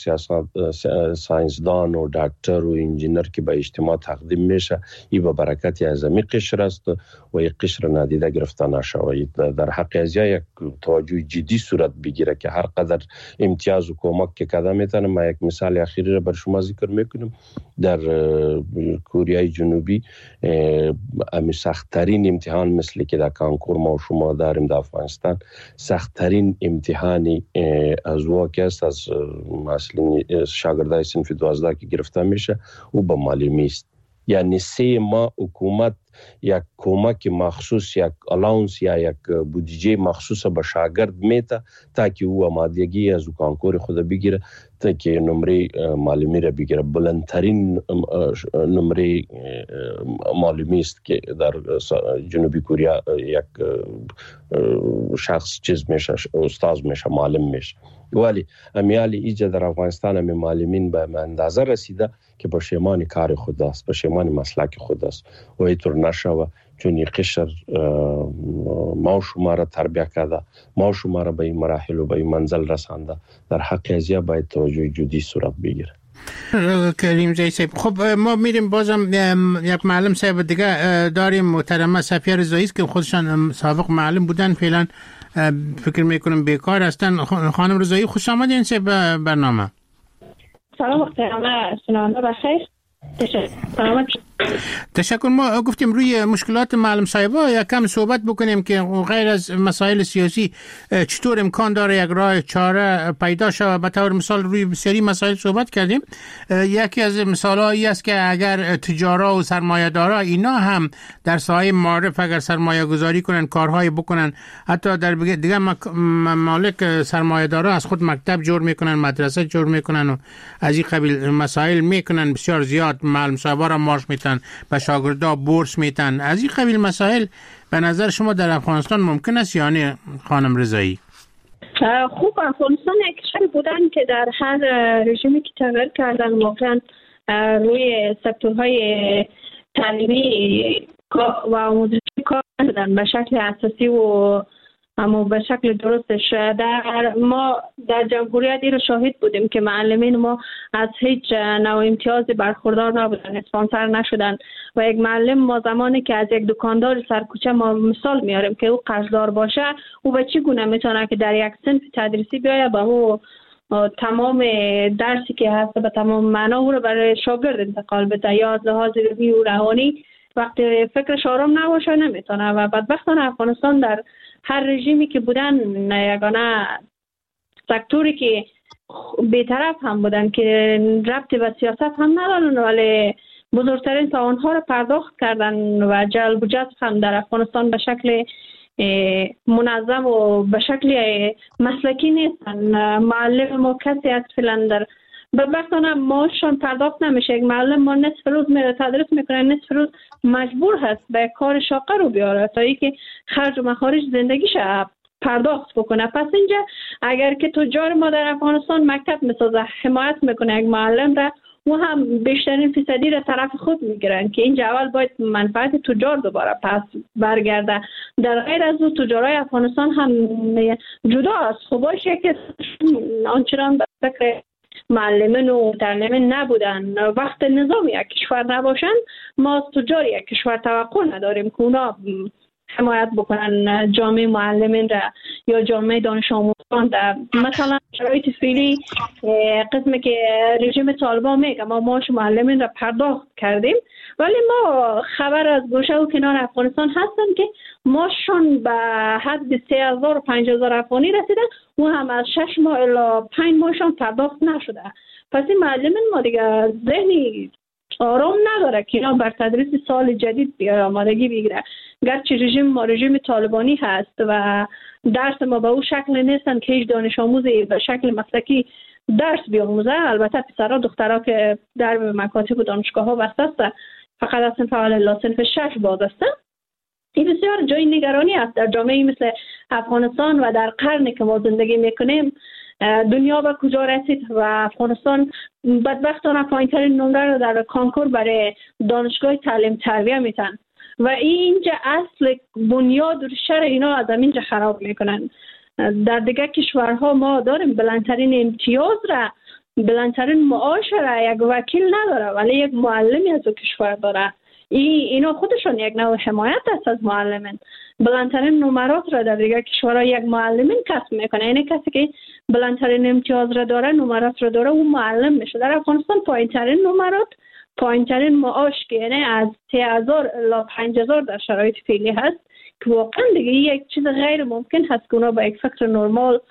ساینسدان و دکتر و انجینر که به اجتماع تقدیم میشه، این به برکتی از همی قشر است و این قشر نادیده گرفته نشود. در حق ازیا یک توجه جدی صورت بگیره که هر قدر امتیاز و کمک که کده میتونه. ما یک مثال اخیری را بر شما ذکر میکنم. در کره جنوبی امی سخت‌ترین امتحان مثل که در کانکور ما و شما داریم در افغانستان، سخت‌ترین امتحانی از واقع است از مثلا شاگردای صنف 12 که گرفته میشه او به معلمی است. یعنی 3 ماه حکومت یک کمک مخصوص، یک الاونس یا یک بودجه مخصوص به شاگرد میده تا که او آمادگی از کانکور خود بگیره، تا که نمره معلمی را بگیره. بلندترین نمره معلمی است که در جنوبی کره یک شخص چیز میشه، استاد میشه، معلم میشه. ولی امیالی ایجا در افغانستان همی معلمین به اندازه رسیده که با شیمان کار خود است، با شیمان مسلک خود است و اینطور نشوه، چون این قشر ما شما را تربیه کرده، ما شما را به این مراحل و به این منزل رسانده. در حق ازیا باید توجه جدی صورت بگیره. کریم زی صاحب، خب ما میریم بازم یک معلم صاحب دیگه داریم، محترمه صفیه رضایی که خودشان سابق معلم بودن، فعلا فکر میکنم بیکار هستن. خانم رضایی خوش آمدین به برنامه. سلام محترمه، شنونده بخیر. سلامت تشکر. ما گفتیم روی مشکلات معلم صاحبا یک کم صحبت بکنیم که غیر از مسائل سیاسی چطور امکان داره یک راه چاره پیدا شود. به طور مثال روی بسیاری مسائل صحبت کردیم. یکی از مثالایی است که اگر تجارا و سرمایه‌دارا اینا هم در ساحه معارف اگر سرمایه گذاری کنن، کارهای بکنن، حتی در دیگه ممالک سرمایه‌دارا از خود مکتب جور میکنن، مدرسه جور میکنن و از این قبیل مسائل میکنن، بسیار زیاد معلم صاحبا را معاش میتن، به شاگردا بورس میتن. از این قبیل مسائل به نظر شما در افغانستان ممکن است یا نه خانم رضایی؟ خوب، افغانستان یک کشور بودن که در هر رژیمی که تغییر کردن واقعا روی سکتورهای تعلیمی و آموزشی کار کردن به شکل اساسی و اما به شکل درستش. ما در جمهوریت این رو شاهد بودیم که معلمین ما از هیچ نوع امتیازی برخوردار نبودن، اسپانسر نشدن و یک معلم ما زمانی که از یک دکاندار سرکوچه ما مثال میاریم که او قرضدار باشه، او به چی گونه میتونه که در یک صنف تدریسی بیایه با او تمام درسی که هست به تمام معنا او رو برای شاگرد انتقال بده، یا از لحاظ روحی و روانی وقتی فکرش آرام نباشه نمیتونه. و بدبختانه افغانستان در هر رژیمی که بودن یگانه سکتوری که بی‌طرف هم بودن که ربطی به سیاست هم ندارن ولی بزرگترین تاوان‌ها رو پرداخت کردن و جلب و جذب هم در افغانستان به شکل منظم و به شکل مسلکی نیستن. معلم ما کسی از فعلا در بدبختانه ماشون پرداخت نمیشه. یک معلم ما نصف روز میره تدریس میکنه، نصف روز مجبور هست به کار شاقه رو بیاره تا اینکه خرج و مخارج زندگیش پرداخت بکنه. پس اینجا اگر که تجار ما در افغانستان مکتب میسازه، حمایت میکنه یک معلم را، و هم بیشترین فیصدی را طرف خود میگیرن که اینجا اول باید منفعت تجار دوباره پس برگرده. در غیر از اون تجارای افغانستان هم جدا است. خوباشه که آنچنان به فکر معلمین و متعلمین نبودن. وقت نظام یک کشور نباشن ما از تجار یک کشور توقع نداریم که اونا حمایت بکنن جامعه معلمین را یا جامعه دانش آموزان را. مثلا شرایط فعلی قسمی که رژیم طالبان میگه ما معاش معلمین را پرداخت کردیم ولی ما خبر از گوشه و کنار افغانستان هستن که ماشون به حد 3000 و 5000 افغانی رسیده و هم از 6 ماه الی 5 ماهشون پرداخت نشده. پس این معلمین ما دیگه ذهنی آرام نداره که اینا بر تدریس سال جدید آمادگی بگیره. گرچه رژیم ما رژیم طالبانی هست و درس ما به او شکل نیستن که هیچ دانش آموزی به شکل مسلکی درس بیاموزه. البته پسرها دخترها که در مکاتب و دانشگاه ها بسته است، فقط از صنف اول الی صنف 6 باز است. این بسیار جای نگرانی است در جامعه مثل افغانستان و در قرنی که ما زندگی میکنیم. دنیا به کجا رسید و افغانستان بدبختانه پایین‌ترین نمره رو در کانکور برای دانشگاه تعلیم تربیه میتن و اینجا اصل بنیاد و ریشه اینا از اینجا خراب میکنن. در دیگه کشورها ما داریم بلندترین امتیاز را، بلندترین معاش را یک وکیل نداره ولی یک معلمی از او کشور داره. اینا خودشون یک نوع حمایت است از معلمین. بلندترین نمرات را در دیگر کشورها یک معلمین کسب میکنه. یعنی کسی که بلندترین امتیاز را داره، نمرات را داره، اون معلم میشه. در افغانستان پایینترین نمرات، پایینترین معاش که یعنی از 3000 الی 5000 در شرایط فعلی هست که واقعا دیگه یک چیز غیر ممکن هست که اونا با یک فکر نرمال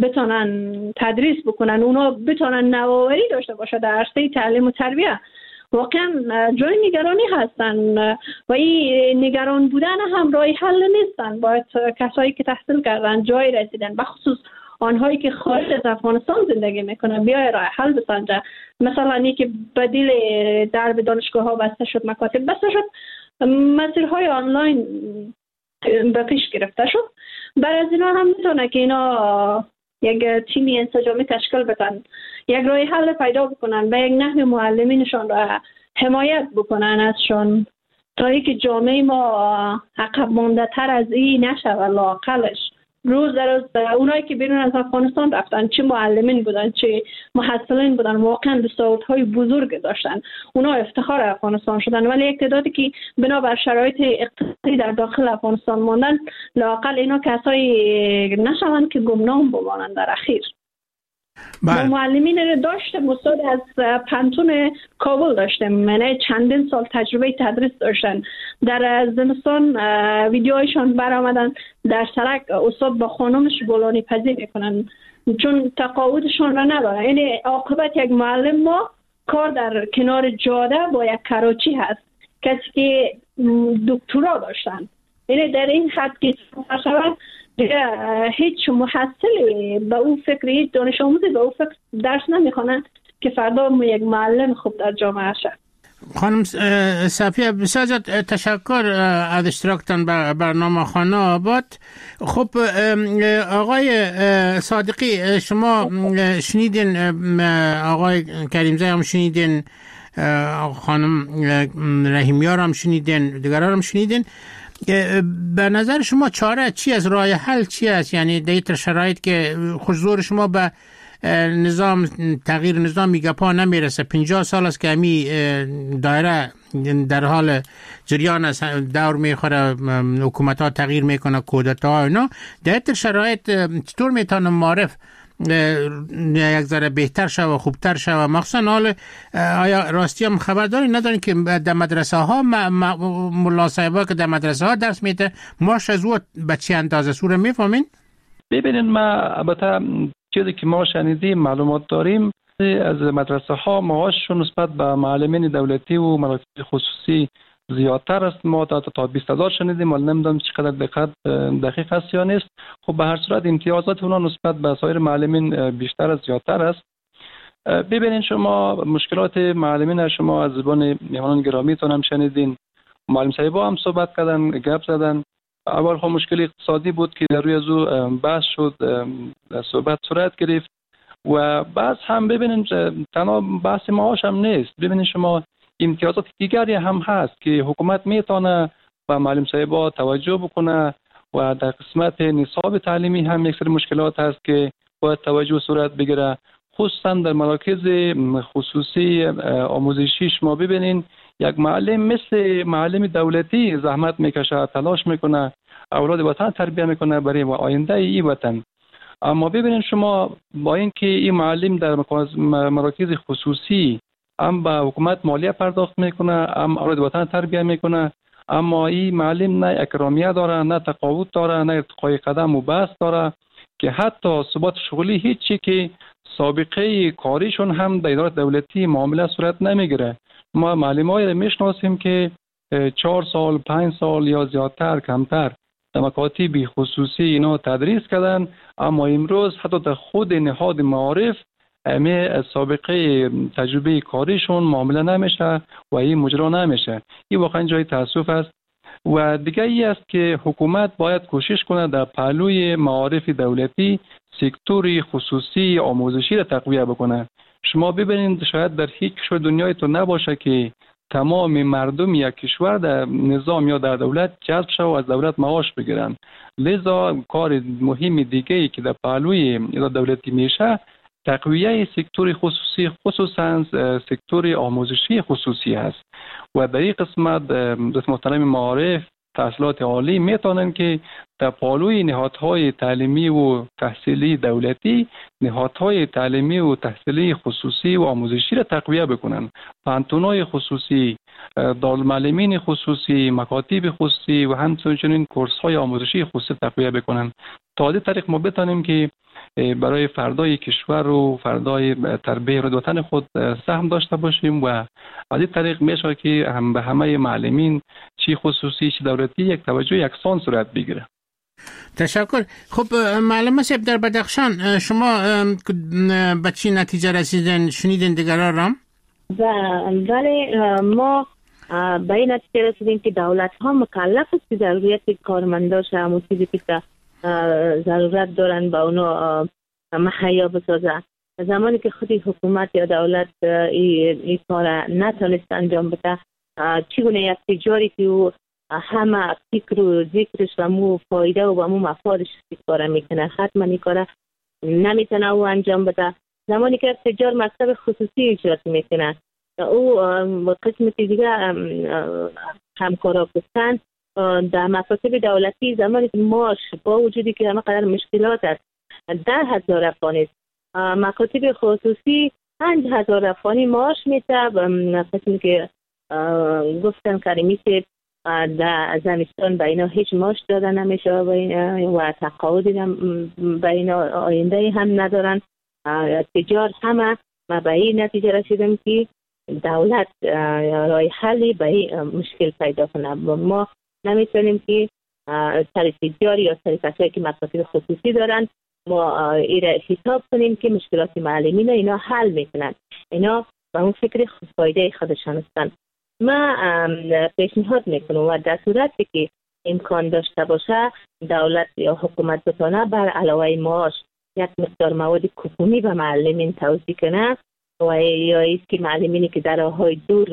بتونن تدریس بکنن، اونا بتونن نوآوری داشته باشه در عرصه تعلیم و تربیه. واقعا جای نگرانی هستن و این نگران بودن هم راه حل نیستن. باید کسایی که تحصیل کردن جای رسیدن، بخصوص آنهایی که خارج از افغانستان زندگی میکنن، بیای راه حل بسنجه. مثلا اینی که بدیل درب دانشگاه ها بسته شد، مکاتب بسته شد، مسیرهای آنلاین به پیش گرفته شد. برای از اینا هم میتونه که اینا یک تیمی انسجامی تشکیل بدن، یک راه حل پیدا بکنن و یک نحو معلمینشان را حمایت بکنن ازشان تا اینکه جامعه ما عقب مانده تر از این نشه و لااقلش روز در روز اونایی که بیرون از افغانستان رفتن، چه معلمین بودن چه محصلین بودن، واقعا دستاوردهای بزرگ داشتن، اونا افتخار افغانستان شدن. ولی یک تعدادی که بنابر شرایط اقتصادی در داخل افغانستان ماندن، لااقل اینا کسایی نشوند که گمنام بمانند در اخیر. ما معلمین رو داشتیم، استاد از پانتون کابل داشتیم، یعنی چندین سال تجربه تدریس داشتن. در زمستان ویدیوهایشان برآمدن در سرک استاد با خانمش گلانی پزی میکنن چون تقاعدشون را ندارن. یعنی عاقبت یک معلم ما کار در کنار جاده با یک کراچی هست، کسی که دکترا داشتن. یعنی در این خط که شود دیگه هیچ محصلی به او فکر، هیچ دانش آموزی به او فکر درس نمیخوانند که فردا یک معلم خوب در جامعه شد. خانم صفیه بسیار تشکر از اشتراکتان به برنامه خانه آباد. خب آقای صادقی، شما شنیدین، آقای کریمزی هم شنیدین، خانم رحیمیار هم شنیدین، دیگران هم شنیدین. به نظر شما چاره چی است؟ راه حل چی است؟ یعنی در شرایط که حضور شما به نظام تغییر نظام میگه پا نمیرسه، 50 سال است که همی دایره در حال جریان است، دور میخوره، حکومت ها تغییر میکنه، کودتا ها اینا. در شرایط چطور میتونه معرف یک ذره بهتر شوه، خوبتر شوه؟ مخصوصا حال آیا راستی هم خبر ندارین که در مدرسه ها ملا صاحبا که در مدرسه ها درس میده ماش از او به چی اندازه سوره میفهمین؟ ببینید، ما البته چیزی که ما شنیدیم معلومات داریم از مدرسه ها معاششون نسبت به معلمین دولتی و مراکز خصوصی زیادتر است. ما تا 20,000 شنیدیم، ولی نمیدونم چقدر دقیق است یا نیست. خب به هر صورت امتیازات اونا نسبت به سایر معلمین بیشتر از زیادتر است. ببینید شما مشکلات معلمین شما از زبان میهمانان گرامیتون هم شنیدین، معلم صاحبا هم صحبت کردن، گپ زدن. اول خب مشکل اقتصادی بود که در روی از او بحث شد، صحبت صورت گرفت و بعض هم ببینید تنها بحث معاش هم نیست. ببینید شما امتیازات دیگری هم هست که حکومت میتونه با معلم صاحبا توجه بکنه و در قسمت نصاب تعلیمی هم یک سری مشکلات هست که باید توجه صورت بگیره، خصوصا در مراکز خصوصی آموزشی. شما ببینید یک معلم مثل معلم دولتی زحمت میکشه، تلاش میکنه، اولاد وطن تربیت میکنه برای آینده این وطن. اما ببینید شما با اینکه این معلم در مراکز خصوصی هم به حکومت مالیه پرداخت میکنه، هم اولاد وطن تربیت میکنه، اما این معلم نه اکرامیه داره، نه تقاعد داره، نه ارتقای قدم و بست داره، که حتی ثبات شغلی هیچی که سابقه کاریشون هم در اداره دولتی معامله صورت نمیگیره. ما معلمایی رو میشناسیم که 4 سال 5 سال یا زیادتر کمتر در مکاتب خصوصی اینا تدریس کردن، اما امروز حتی در خود نهاد معارف سابقه تجربه کاریشون معامله نمیشه و این مجرا نمیشه. این واقعا جای تاسف است. و دیگه ای است که حکومت باید کوشش کنه در پهلوی معارف دولتی سکتور خصوصی آموزشی را تقویت بکنه. شما ببینید شاید در هیچ کشور دنیای تو نباشه که تمام مردم یک کشور در نظام یا در دولت جذب شو و از دولت معاش بگیرن. لذا کار مهم دیگه ای که در پهلوی دولتی میشه تقویه سکتور خصوصی، خصوصا سکتور آموزشی خصوصی است و در این قسمت دوست محترم معارف تحصیلات عالی میتونن که در پالوی نهادهای تعلیمی و تحصیلی دولتی نهادهای تعلیمی و تحصیلی خصوصی و آموزشی را تقویت بکنن، پانتونای خصوصی، دارالمعلمین خصوصی، مکاتب خصوصی و همچنین کورس‌های آموزشی خصوصی تقویت بکنن. تا از این طریق ما بتونیم که برای فردای کشور و فردای تربیت وطن خود سهم داشته باشیم و از این طریق میشه که هم به همه معلمین چی خصوصی چی دولتی یک توجه یکسان صورت بگیره. تشکر. خب معلم صاحب، در بدخشان شما به چی نتیجه رسیدن؟ شنیدین دیگران را؟ ولی ما به این نتیجه رسیدیم که دولت ها مکلف است که ضروریت کارمنداش همون چیزی که ضرورت دارن با اونو مهیا بسازن. زمانی که خودی حکومت یا دولت این کار نتونست انجام بده، چگونه یک تجاری که او همه فکر و ذکرش و مو فایده و مو مفادش کار میکنه، حتما این کار نمیتونه او انجام بده. زمانی که تجار مکتب خصوصی اجرا میکنه، او قسمت دیگه همکارا گفتن در مکاتب دولتی زمانی که معاش با وجودی که همه قدر مشکلات است 10,000 افغانی است، مکاتب خصوصی 5000 افغانی معاش میده. قسمی که گفتن کریمی که در زمستان به اینا هیچ معاش داده نمیشه و تقاعدی به اینا آینده هم ندارن. تجار همه ما به این نتیجه رسیدم که دولت راه حلی به این مشکل پیدا کنه. ما نمیتونیم که سر تجار یا سر کسایی که مکاتب خصوصی دارن ما ایره حساب کنیم که مشکلات معلمین اینا حل میکنن. اینا به اون فکر فایده خودشان هستن. ما پیشنهاد میکنم و در صورتی که امکان داشته باشه دولت یا حکومت بتونه بر علاوه معاش یک مقدار مواد کوپونی به معلمین توزیع کنه و یا ایست که معلمینی که در راههای دور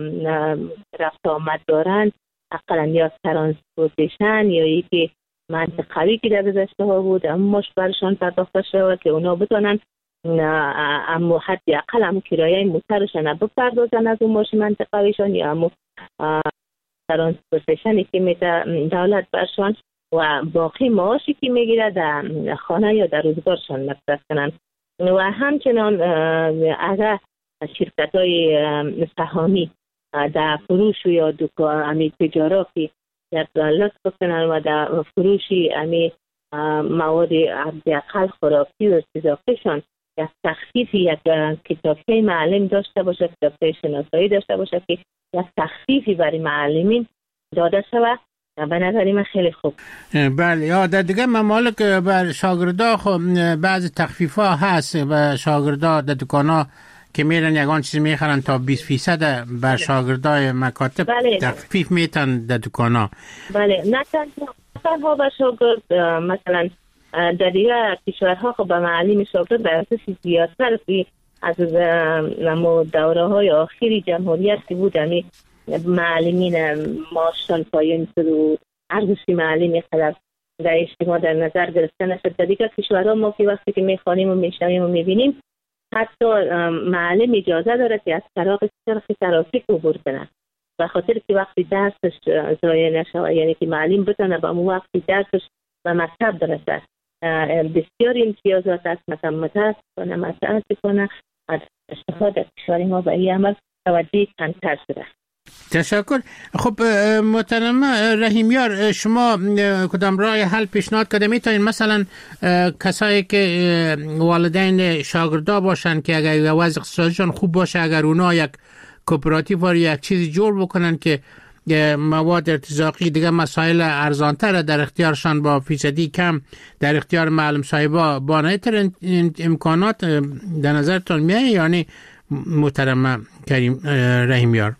رفت آمد دارن اقلا یا ترانسپورتیشن یا یکی منطقوی که در گذشته ها بود اما ماش برشان پرداخته شود که اونا بتونن اما حتی اقل همون کرایه موترشان بپردازن از اون ماش منطقویشان یا همون ترانسپورتیشنی که میده دولت برشان و باقی معاشی که میگیره در خانه یا در روزگارشان مصرف کنن. و همچنان اگر شرکت های سهامی در فروش یا دکان تجارت یک لطف بکنن و در فروشی مواد اقل خوراکی و استضافهشان یک تخفیفی یک کتابچه معلم داشته باشه، کتابچه شناسایی داشته باشه که یک تخفیفی برای معلمین داده شود. به نظر من خیلی خوب. بله، یا در دیگه ممالک بر شاگردا خب بعضی تخفیف ها هست و شاگردا در دکانا که میرن یگان چیز میخرن تا 20% بر شاگردای مکاتب بله. تخفیف میتن در دکانا. بله، نه تنها بر شاگرد، مثلا در دیگه کشورها خب به معلم شاگرد بر اساس زیادتر از دوره های آخری جمهوریت که بود معلمین معاششان پایین شد و ارزش معلم قدر در اجتماع در نظر گرفته نشد. در دیگر کشورها ما که وقتی که میخوانیم و میشنویم و میبینیم حتی معلم اجازه داره که از طریق ترافیک عبور کنه به خاطر که وقتی درسش ضایع نشه، یعنی که معلم بتونه به اون وقتی درسش به مکتب برسه. بسیار امتیازات است، مثلا متاسفانه از اشتهاد کشور ما به این عمل توجه کمتر شده. تشکر. خب محترم رحیمیار، شما کدام راه حل پیشنهاد کرده میتونین مثلا کسایی که والدین شاگردا باشن که اگر وضع اقتصادیشون خوب باشه اگر اونا یک کوپراتیو و یک چیزی جور بکنن که مواد ارتزاقی دیگه مسائل ارزانتر در اختیارشان با فیصدی کم در اختیار معلم صاحبا با نهایتر امکانات در نظرتون میایه یعنی محترم کریم رحیمیار؟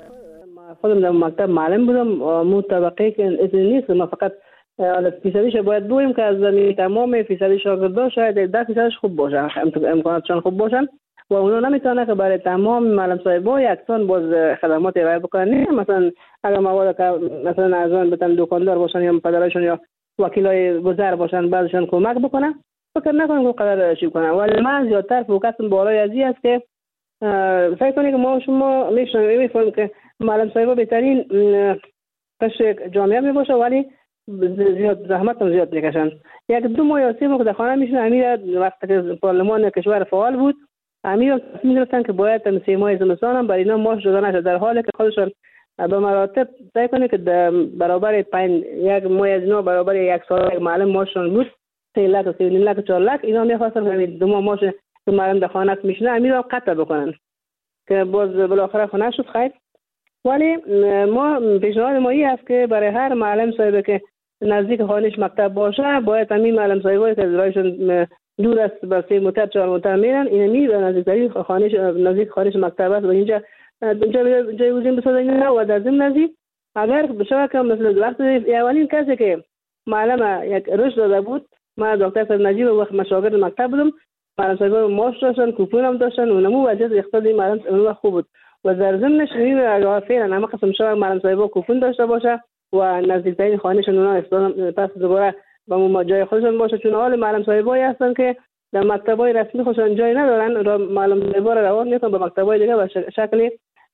خودم در مکتب معلم بودم مو طبقه که اصلی نیست، ما فقط فیصدیش باید بگوییم که از زمین تمام فیصدی شاگردا شاید 10% خوب باشه، امکاناتشان خوب باشن و اونا نمیتونه که برای تمام معلم صاحبا یکسان باز خدمات ارائه بکنن. مثلا اگر مواد که مثلا از آن بتن دکاندار باشن یا پدرشون یا وکیلای گذر باشن بعضشان کمک بکنن، فکر نکنم که قدر چی کنن. ولی من زیادتر فوکسم بالای ازی است که فکر کنید که ما شما میفهمیم که معلم صاحبا بهترین قشر جامعه می باشه ولی زیاد زحمت هم زیاد میکشن. یک دو ماه یا 3 ماه در خانه میشن. امیر وقتی که پارلمان کشور فعال بود امیر تصمیم گرفتن که باید 3 ماه زمستان هم برای اینا معاش داده نشه، در حالی که خودشون به مراتب سعی کنه که برابر 1 ماه از اینا برابر 1 سال معلم معاششون بود 3 لک و 3 لک و 4 لک. اینا میخواستن که 2 ماه معاش که معلم در خانه میشنه امیر رو قطع بکنن که باز بالاخره خونه شد خیر. ولی ما پیشنهاد ما این است که برای هر معلم صاحب که نزدیک خانهش مکتب باشه باید همین معلم صاحبایی که رایشون دور است با 3 متر 4 متر میرن اینمی به نزدیک خانهش مکتب است و اینجا جای وزین بسازن و در ضمن نزدیک اگر بشه که مثلا وقتی اولین کسی که معلم یک رشد داده بود ما دکتر صاحب نجیب وقت مشاغل مکتب بودم، معلم صاحبا معاش داشتن، کوپون هم داشتن و نمو وضعیت اقتصادی معلم اون خوب بود و در ضمنش اگر فعلا هم قسم شده معلم صاحبا کوپون داشته باشه و نزدیکترین خانهشون اونا پس دوباره با ما جای خودشون باشه، چون حال معلم صاحبایی هستن که در مکتبای رسمی خودشون جای ندارن و معلم صاحبا رو روان میکنن به مکتبای دیگه به شکل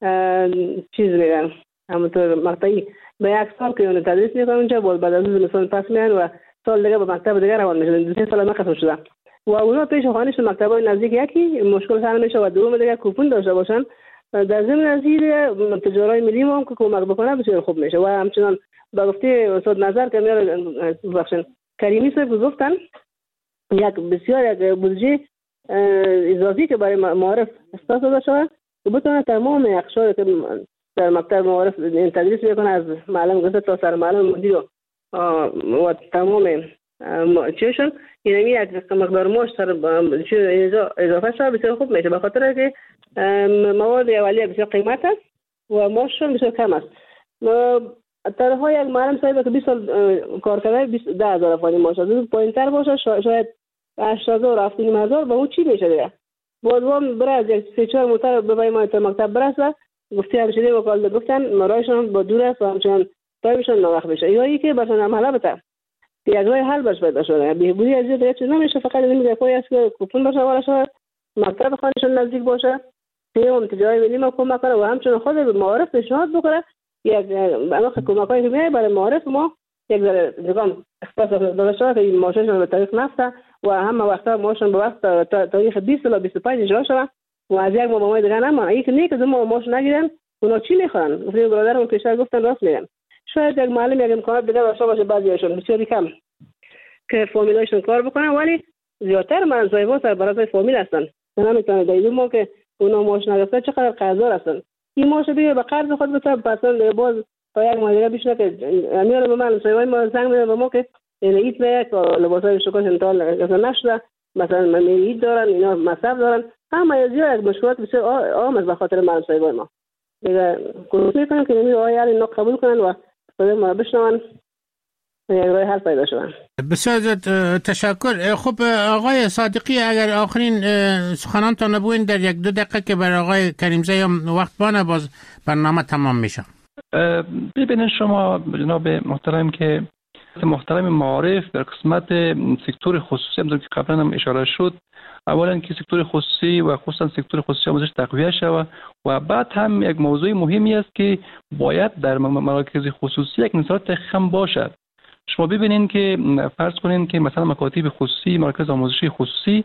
چیز میگن همونطور مقطعی به 1 سال که اون تدریس میکنن اونجا بعد از زمستان پس میان و سال دیگه به مکتب دیگه روان میشن. 2 سال ما قسم شده و اونا پیش خانهشون مکتبای نزدیک یکی مشکل حل میشه و دوم دیگه کوپن داشته باشن. در ضمن از این تجارای ملی ما هم که کمک بکنه بسیار خوب میشه. و همچنان با گفته استاد نظر که میاره کریمی صاحب گفتن یک بسیار یک بودجه اضافی که برای معارف اساس داده شود که بتونه تمام اقشار که در مکتب معارف تدریس میکنه از معلم گذشته تا سرمعلم مدیر و تمام چیشون یعنی یک مقدار ماش سر اضافه شده بسیار خوب میشه به خاطر که مواد اولیه بسیار قیمت است و ماششون بسیار کم است. تنها یک معلم صاحب که 20 سال کار کرده 10,000 افغانی ماش است. پایین‌تر باشه شاید 8,000 7,500 به اون چی میشه دیگه. بازم برای از یک 3-4 موتر به ما مکتب برسه گفته همشیره وکالت گفتن مرایشون با دور است و همچنان تایمشون ناوقت بشه یا یکی برشون عمله بده یک راه حل باش پیدا شده. بهبودی از این چیز نمیشه فقط نمیگه پای است که کوپن باشه وارد شه مکتب خانهشون نزدیک باشه تیم تجاری ملی ما کمک کنه و همچنان خود معارف پیشنهاد بکنه یک اما کمکایی که میای برای معارف ما یک ذره نظام اختصاص داده شده که ماشینشون به تاریخ نفته و همه وقتا ماشین به وقت تاریخ 20 تا 25 اجرا شده و از یک مامای دیگه نمونه. یک نیک از ما ماشین نگیرن اونا چی میخوان؟ گفتم برادرم پیشتر گفتن راست میگن. شاید یک معلم یک امکانات دیگه داشته باشه بعضیاشون بسیار کم که فرمولایشون کار بکنن ولی زیادتر منظایبا سربراز فرمول هستن. نمیتونه دلیل ما که اونا ماشین نگرفته چقدر قرضدار هستن. این ماشین بگیره به قرض خود بده مثلا باز تا یک ماه دیگه بیشتر که میاره به من سوای ما زنگ میده به ما که ایت به یک لباسای شکاش انتقال نشده مثلا میید دارن اینا مصرف دارن همه از یک مشکلات بسیار عام است به خاطر معلم صاحبای ما. دیگه کوشش کنم که نمی آیا اینا قبول کنن و ما بشنون یک راه حل پیدا شون. بسیار تشکر. خب آقای صادقی اگر آخرین سخنانتان نبوین در 1-2 دقیقه که برای آقای کریمزی هم وقت بانه باز برنامه تمام میشه. ببینید شما جناب محترم که محترم معارف در قسمت سکتور خصوصی هم که قبلا هم اشاره شد اولا که سکتور خصوصی و خصوصا سکتور خصوصی آموزش تقویت شود و بعد هم یک موضوع مهمی است که باید در مراکز خصوصی یک نظارت خم باشد. شما ببینید که فرض کنید که مثلا مکاتب خصوصی مرکز آموزشی خصوصی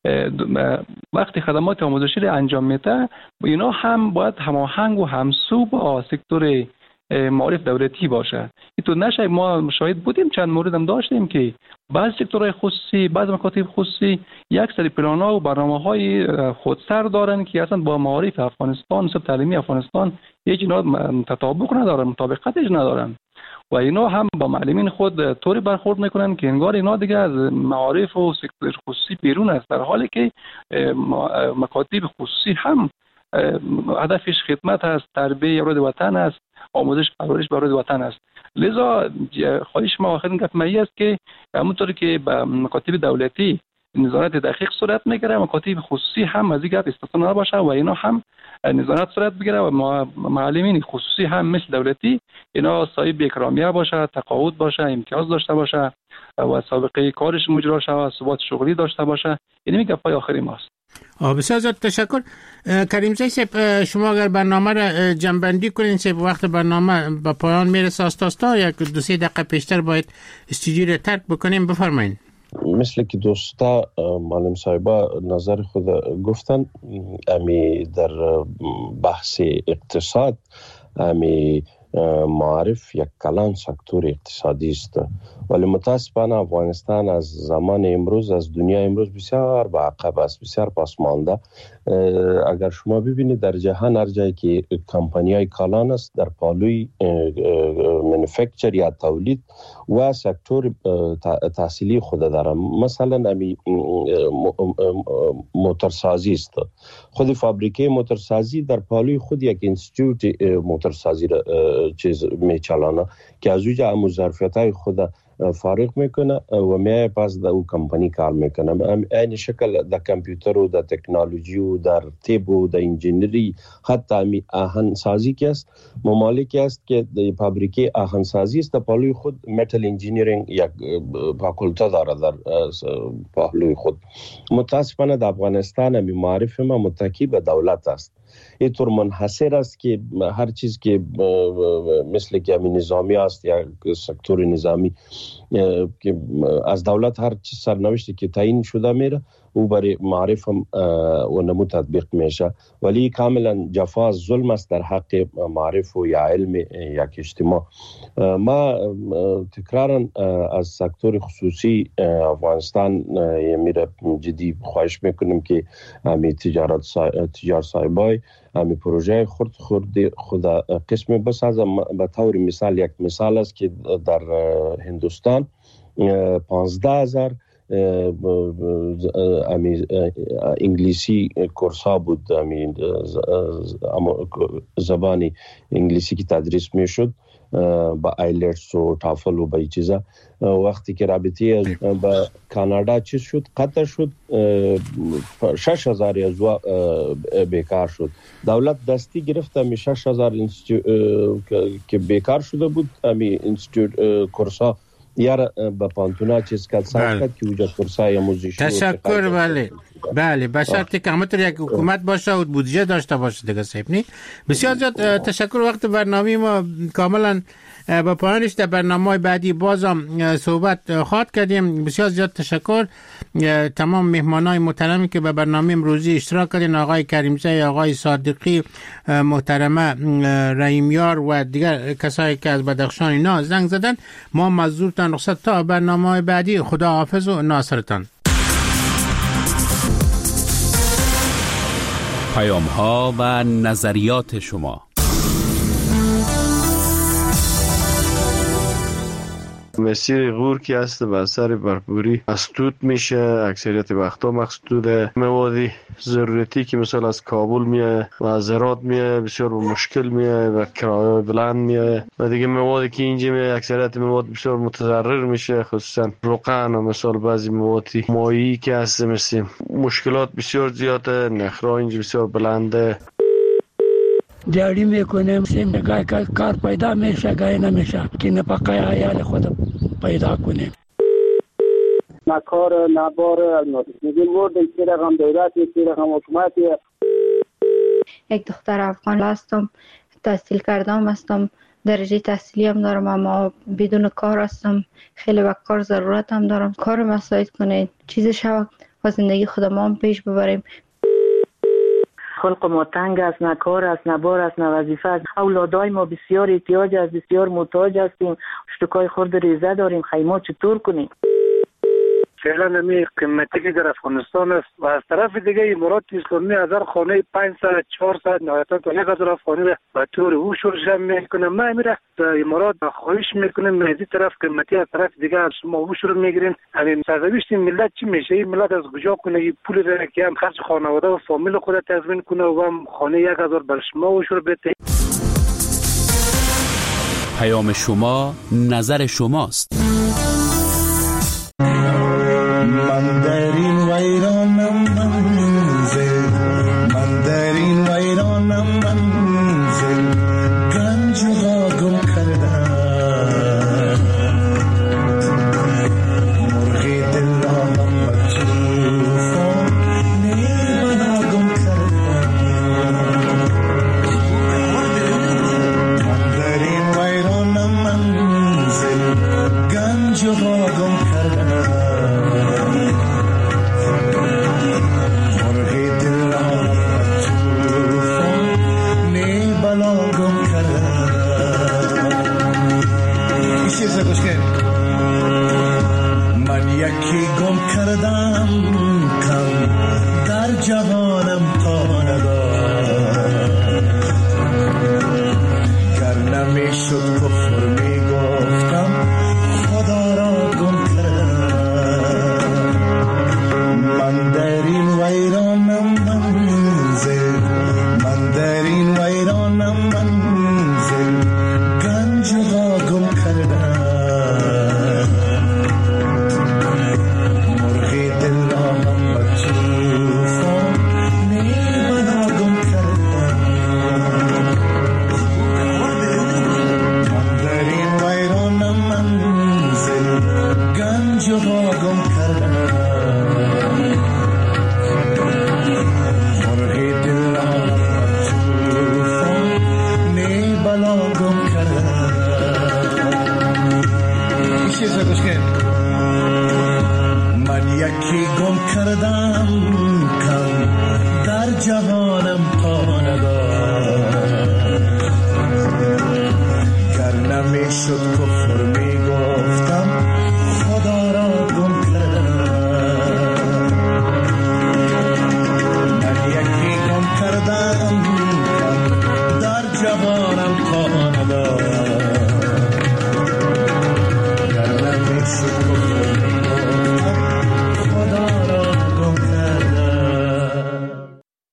وقتی خدمات آموزشی را انجام میده اینا هم باید هماهنگ و همسو با سکتور معارف دولتی باشه. این تو نشه ما شاهد بودیم چند مورد هم داشتیم که بعض سکتورهای خصوصی بعض مکاتب خصوصی یک سری پلان‌ها و برنامه‌های خودسر دارن که اصلا با معارف افغانستان نظام تعلیمی افغانستان هیچ اینا تطابق ندارن مطابقتش ندارن و اینا هم با معلمین خود طوری برخورد میکنن که انگار اینا دیگه از معارف و سکتور خصوصی بیرون است در حالی که مکاتب خصوصی هم هدفش خدمت است تربیت اولاد وطن است آموزش پرورش برای وطن است. لذا خواهش ما آخرین گپ مایی است که همونطوری که به مکاتب دولتی نظارت دقیق صورت میگیره مکاتب خصوصی هم از این گپ استثنا نباشه و اینا هم نظارت صورت بگیره و معلمین خصوصی هم مثل دولتی اینا صاحب اکرامیه باشه تقاعد باشه امتیاز داشته باشه و سابقه کارش مجرا شه ثبات شغلی داشته باشه. این گپای آخری ماست. بسیار زیاد تشکر. کریمزی صاحب شما اگر برنامه را جنبندی کنین صاحب وقت برنامه به پایان میرسه استا یک 2-3 دقیقه پیشتر باید استودیو را ترک بکنیم. بفرمایید. مثل که دوستا معلم صاحبا نظر خود گفتن امی در بحث اقتصاد امی معارف یک کلان سکتور اقتصادی است ولی متاسفانه افغانستان از زمان امروز از دنیا امروز بسیار با عقب است بسیار پس مانده. اگر شما ببینید در جهان هر جایی که کمپانی‌های کلان است در پالوی مانیفکتچر یا تولید و سکتور تحصیلی خود دارم مثلا امی موتورسازی است خود فابریکه موتورسازی در پالوی خود یک انستیتوت موتورسازی چیز میچلانه که از اوجا همون ظرفیت‌های خود فارغ میکنه و میای پس در او کمپانی کار میکنه. این شکل در کامپیوتر و در تکنولوژی و در طب و در انجینری حتی آهنسازی که است ممالکی است که در فابریکه آهنسازی است در پالوی خود متل انجینیرینگ یک فاکولته داره در پالوی خود. متاسفانه در افغانستان همی معارف ما متکی به دولت است اینطور منحصر است که هر چیز که مثل که نظامی است یا سکتور نظامی که از دولت هر چیز سرنوشتی که تعیین شده میره او برای معرف هم و نمو تطبیق میشه، ولی کاملا جفا ظلم است در حق معرف و یا علم یک اجتماع. ما تکرارا از سکتور خصوصی افغانستان میره جدی خواهش میکنیم که همی تجارت صاحبای همی پروژه خود قسم بسازه. به طور مثال یک مثال است که در هندوستان 15,000 انگلیسی کورس ها بود، زبانی انگلیسی کی تدریس میشد با آیلتس و تافل و با چیزا. وقتی که رابطه با کانادا چیز شد قطع شد، 6,000 یزوا بیکار شد. دولت دستی گرفت همی 6,000 که بیکار شده بود همی انستیتوت کورسا یار با پانتونا چیز کرد ساخت که وجود کورسای آموزشی. تشکر. بله به شرطی که همونطور یک حکومت باشه و بودجه داشته باشه دیگه صاحب نی. بسیار زیاد تشکر. وقت برنامه ما کاملا با پایانش در برنامه بعدی بازم صحبت خواهد کردیم. بسیار زیاد تشکر تمام مهمانای محترمی که به برنامه امروزی اشتراک کردین، آقای کریمزی، آقای صادقی، محترمه رحیمیار و دیگر کسایی که از بدخشان اینا زنگ زدن. ما معذورتان رخصت تا برنامه بعدی. خدا حافظ و ناصرتان. پیام‌ها و نظریات شما. مسیر غور که هست به اثر برپوری مسدود میشه، اکثریت وقتا مسدوده. موادی ضرورتی که مثلا از کابل میاد و از هرات میاد بسیار مشکل میاد و کرایه بلند میاد و دیگه موادی که اینجا میاد اکثریت مواد بسیار متضرر میشه، خصوصا روغن و مثلا بعضی موادی مایی که هست مثل مشکلات بسیار زیاده. نخرا اینجا بسیار بلنده. دیاری میکنیم سیم گای کار پیدا میشه گای نمیشه که نپقای عیال خود پیدا کنیم. نکار نبار میگیم مورد که رقم دولتی که رقم حکومتی. یک دختر افغان هستم، تحصیل کردم هستم، درجه تحصیلی هم دارم اما بدون کار هستم. خیلی وقت کار ضرورت هم دارم. کار مساعد کنید چیز شو و زندگی خودمان پیش ببریم. خلق ما تنگ است، نه کار است، نه بار است، نه وظیفه است. اولادای ما بسیار احتیاج است، بسیار محتاج هستیم. شتکای خورد ریزه داریم. خیمه چطور کنیم؟ فعلا نمی قیمتی که در افغانستان است و از طرف دیگه امارات اسلامی از هر خانه 500 400 نهایتا تا 1000 افغانی را به طور هوشور جمع میکنه. ما امیر امارات خواهش میکنیم از این طرف قیمتی از طرف دیگه از شما هوشور میگیرین. همین سرنوشت ملت چی میشه؟ این ملت از کجا کنه این پول را که هم خرج خانواده و فامیل خود تضمین کنه و هم خانه 1000 بر شما هوشور بده. پیام شما نظر شماست. من در این ویرانم منزل، من در این ویرانم منزل، گنج را گم کردم، مرغی دل را هم به طوفان نیمنا گم کردم. من در این ویرانم منزل، گنج را گم کردم، من یکی گم کردم کم در جهانم تا ندار، گر نمیشد کفر میگفتم خدا را گم کردم. من در این ویرانم منزل، من در این ویرانم منزل، گنج را گم کردم، مرغی دل را هم به طوفان نیمنا گم کردم. من جوانم تا ندارد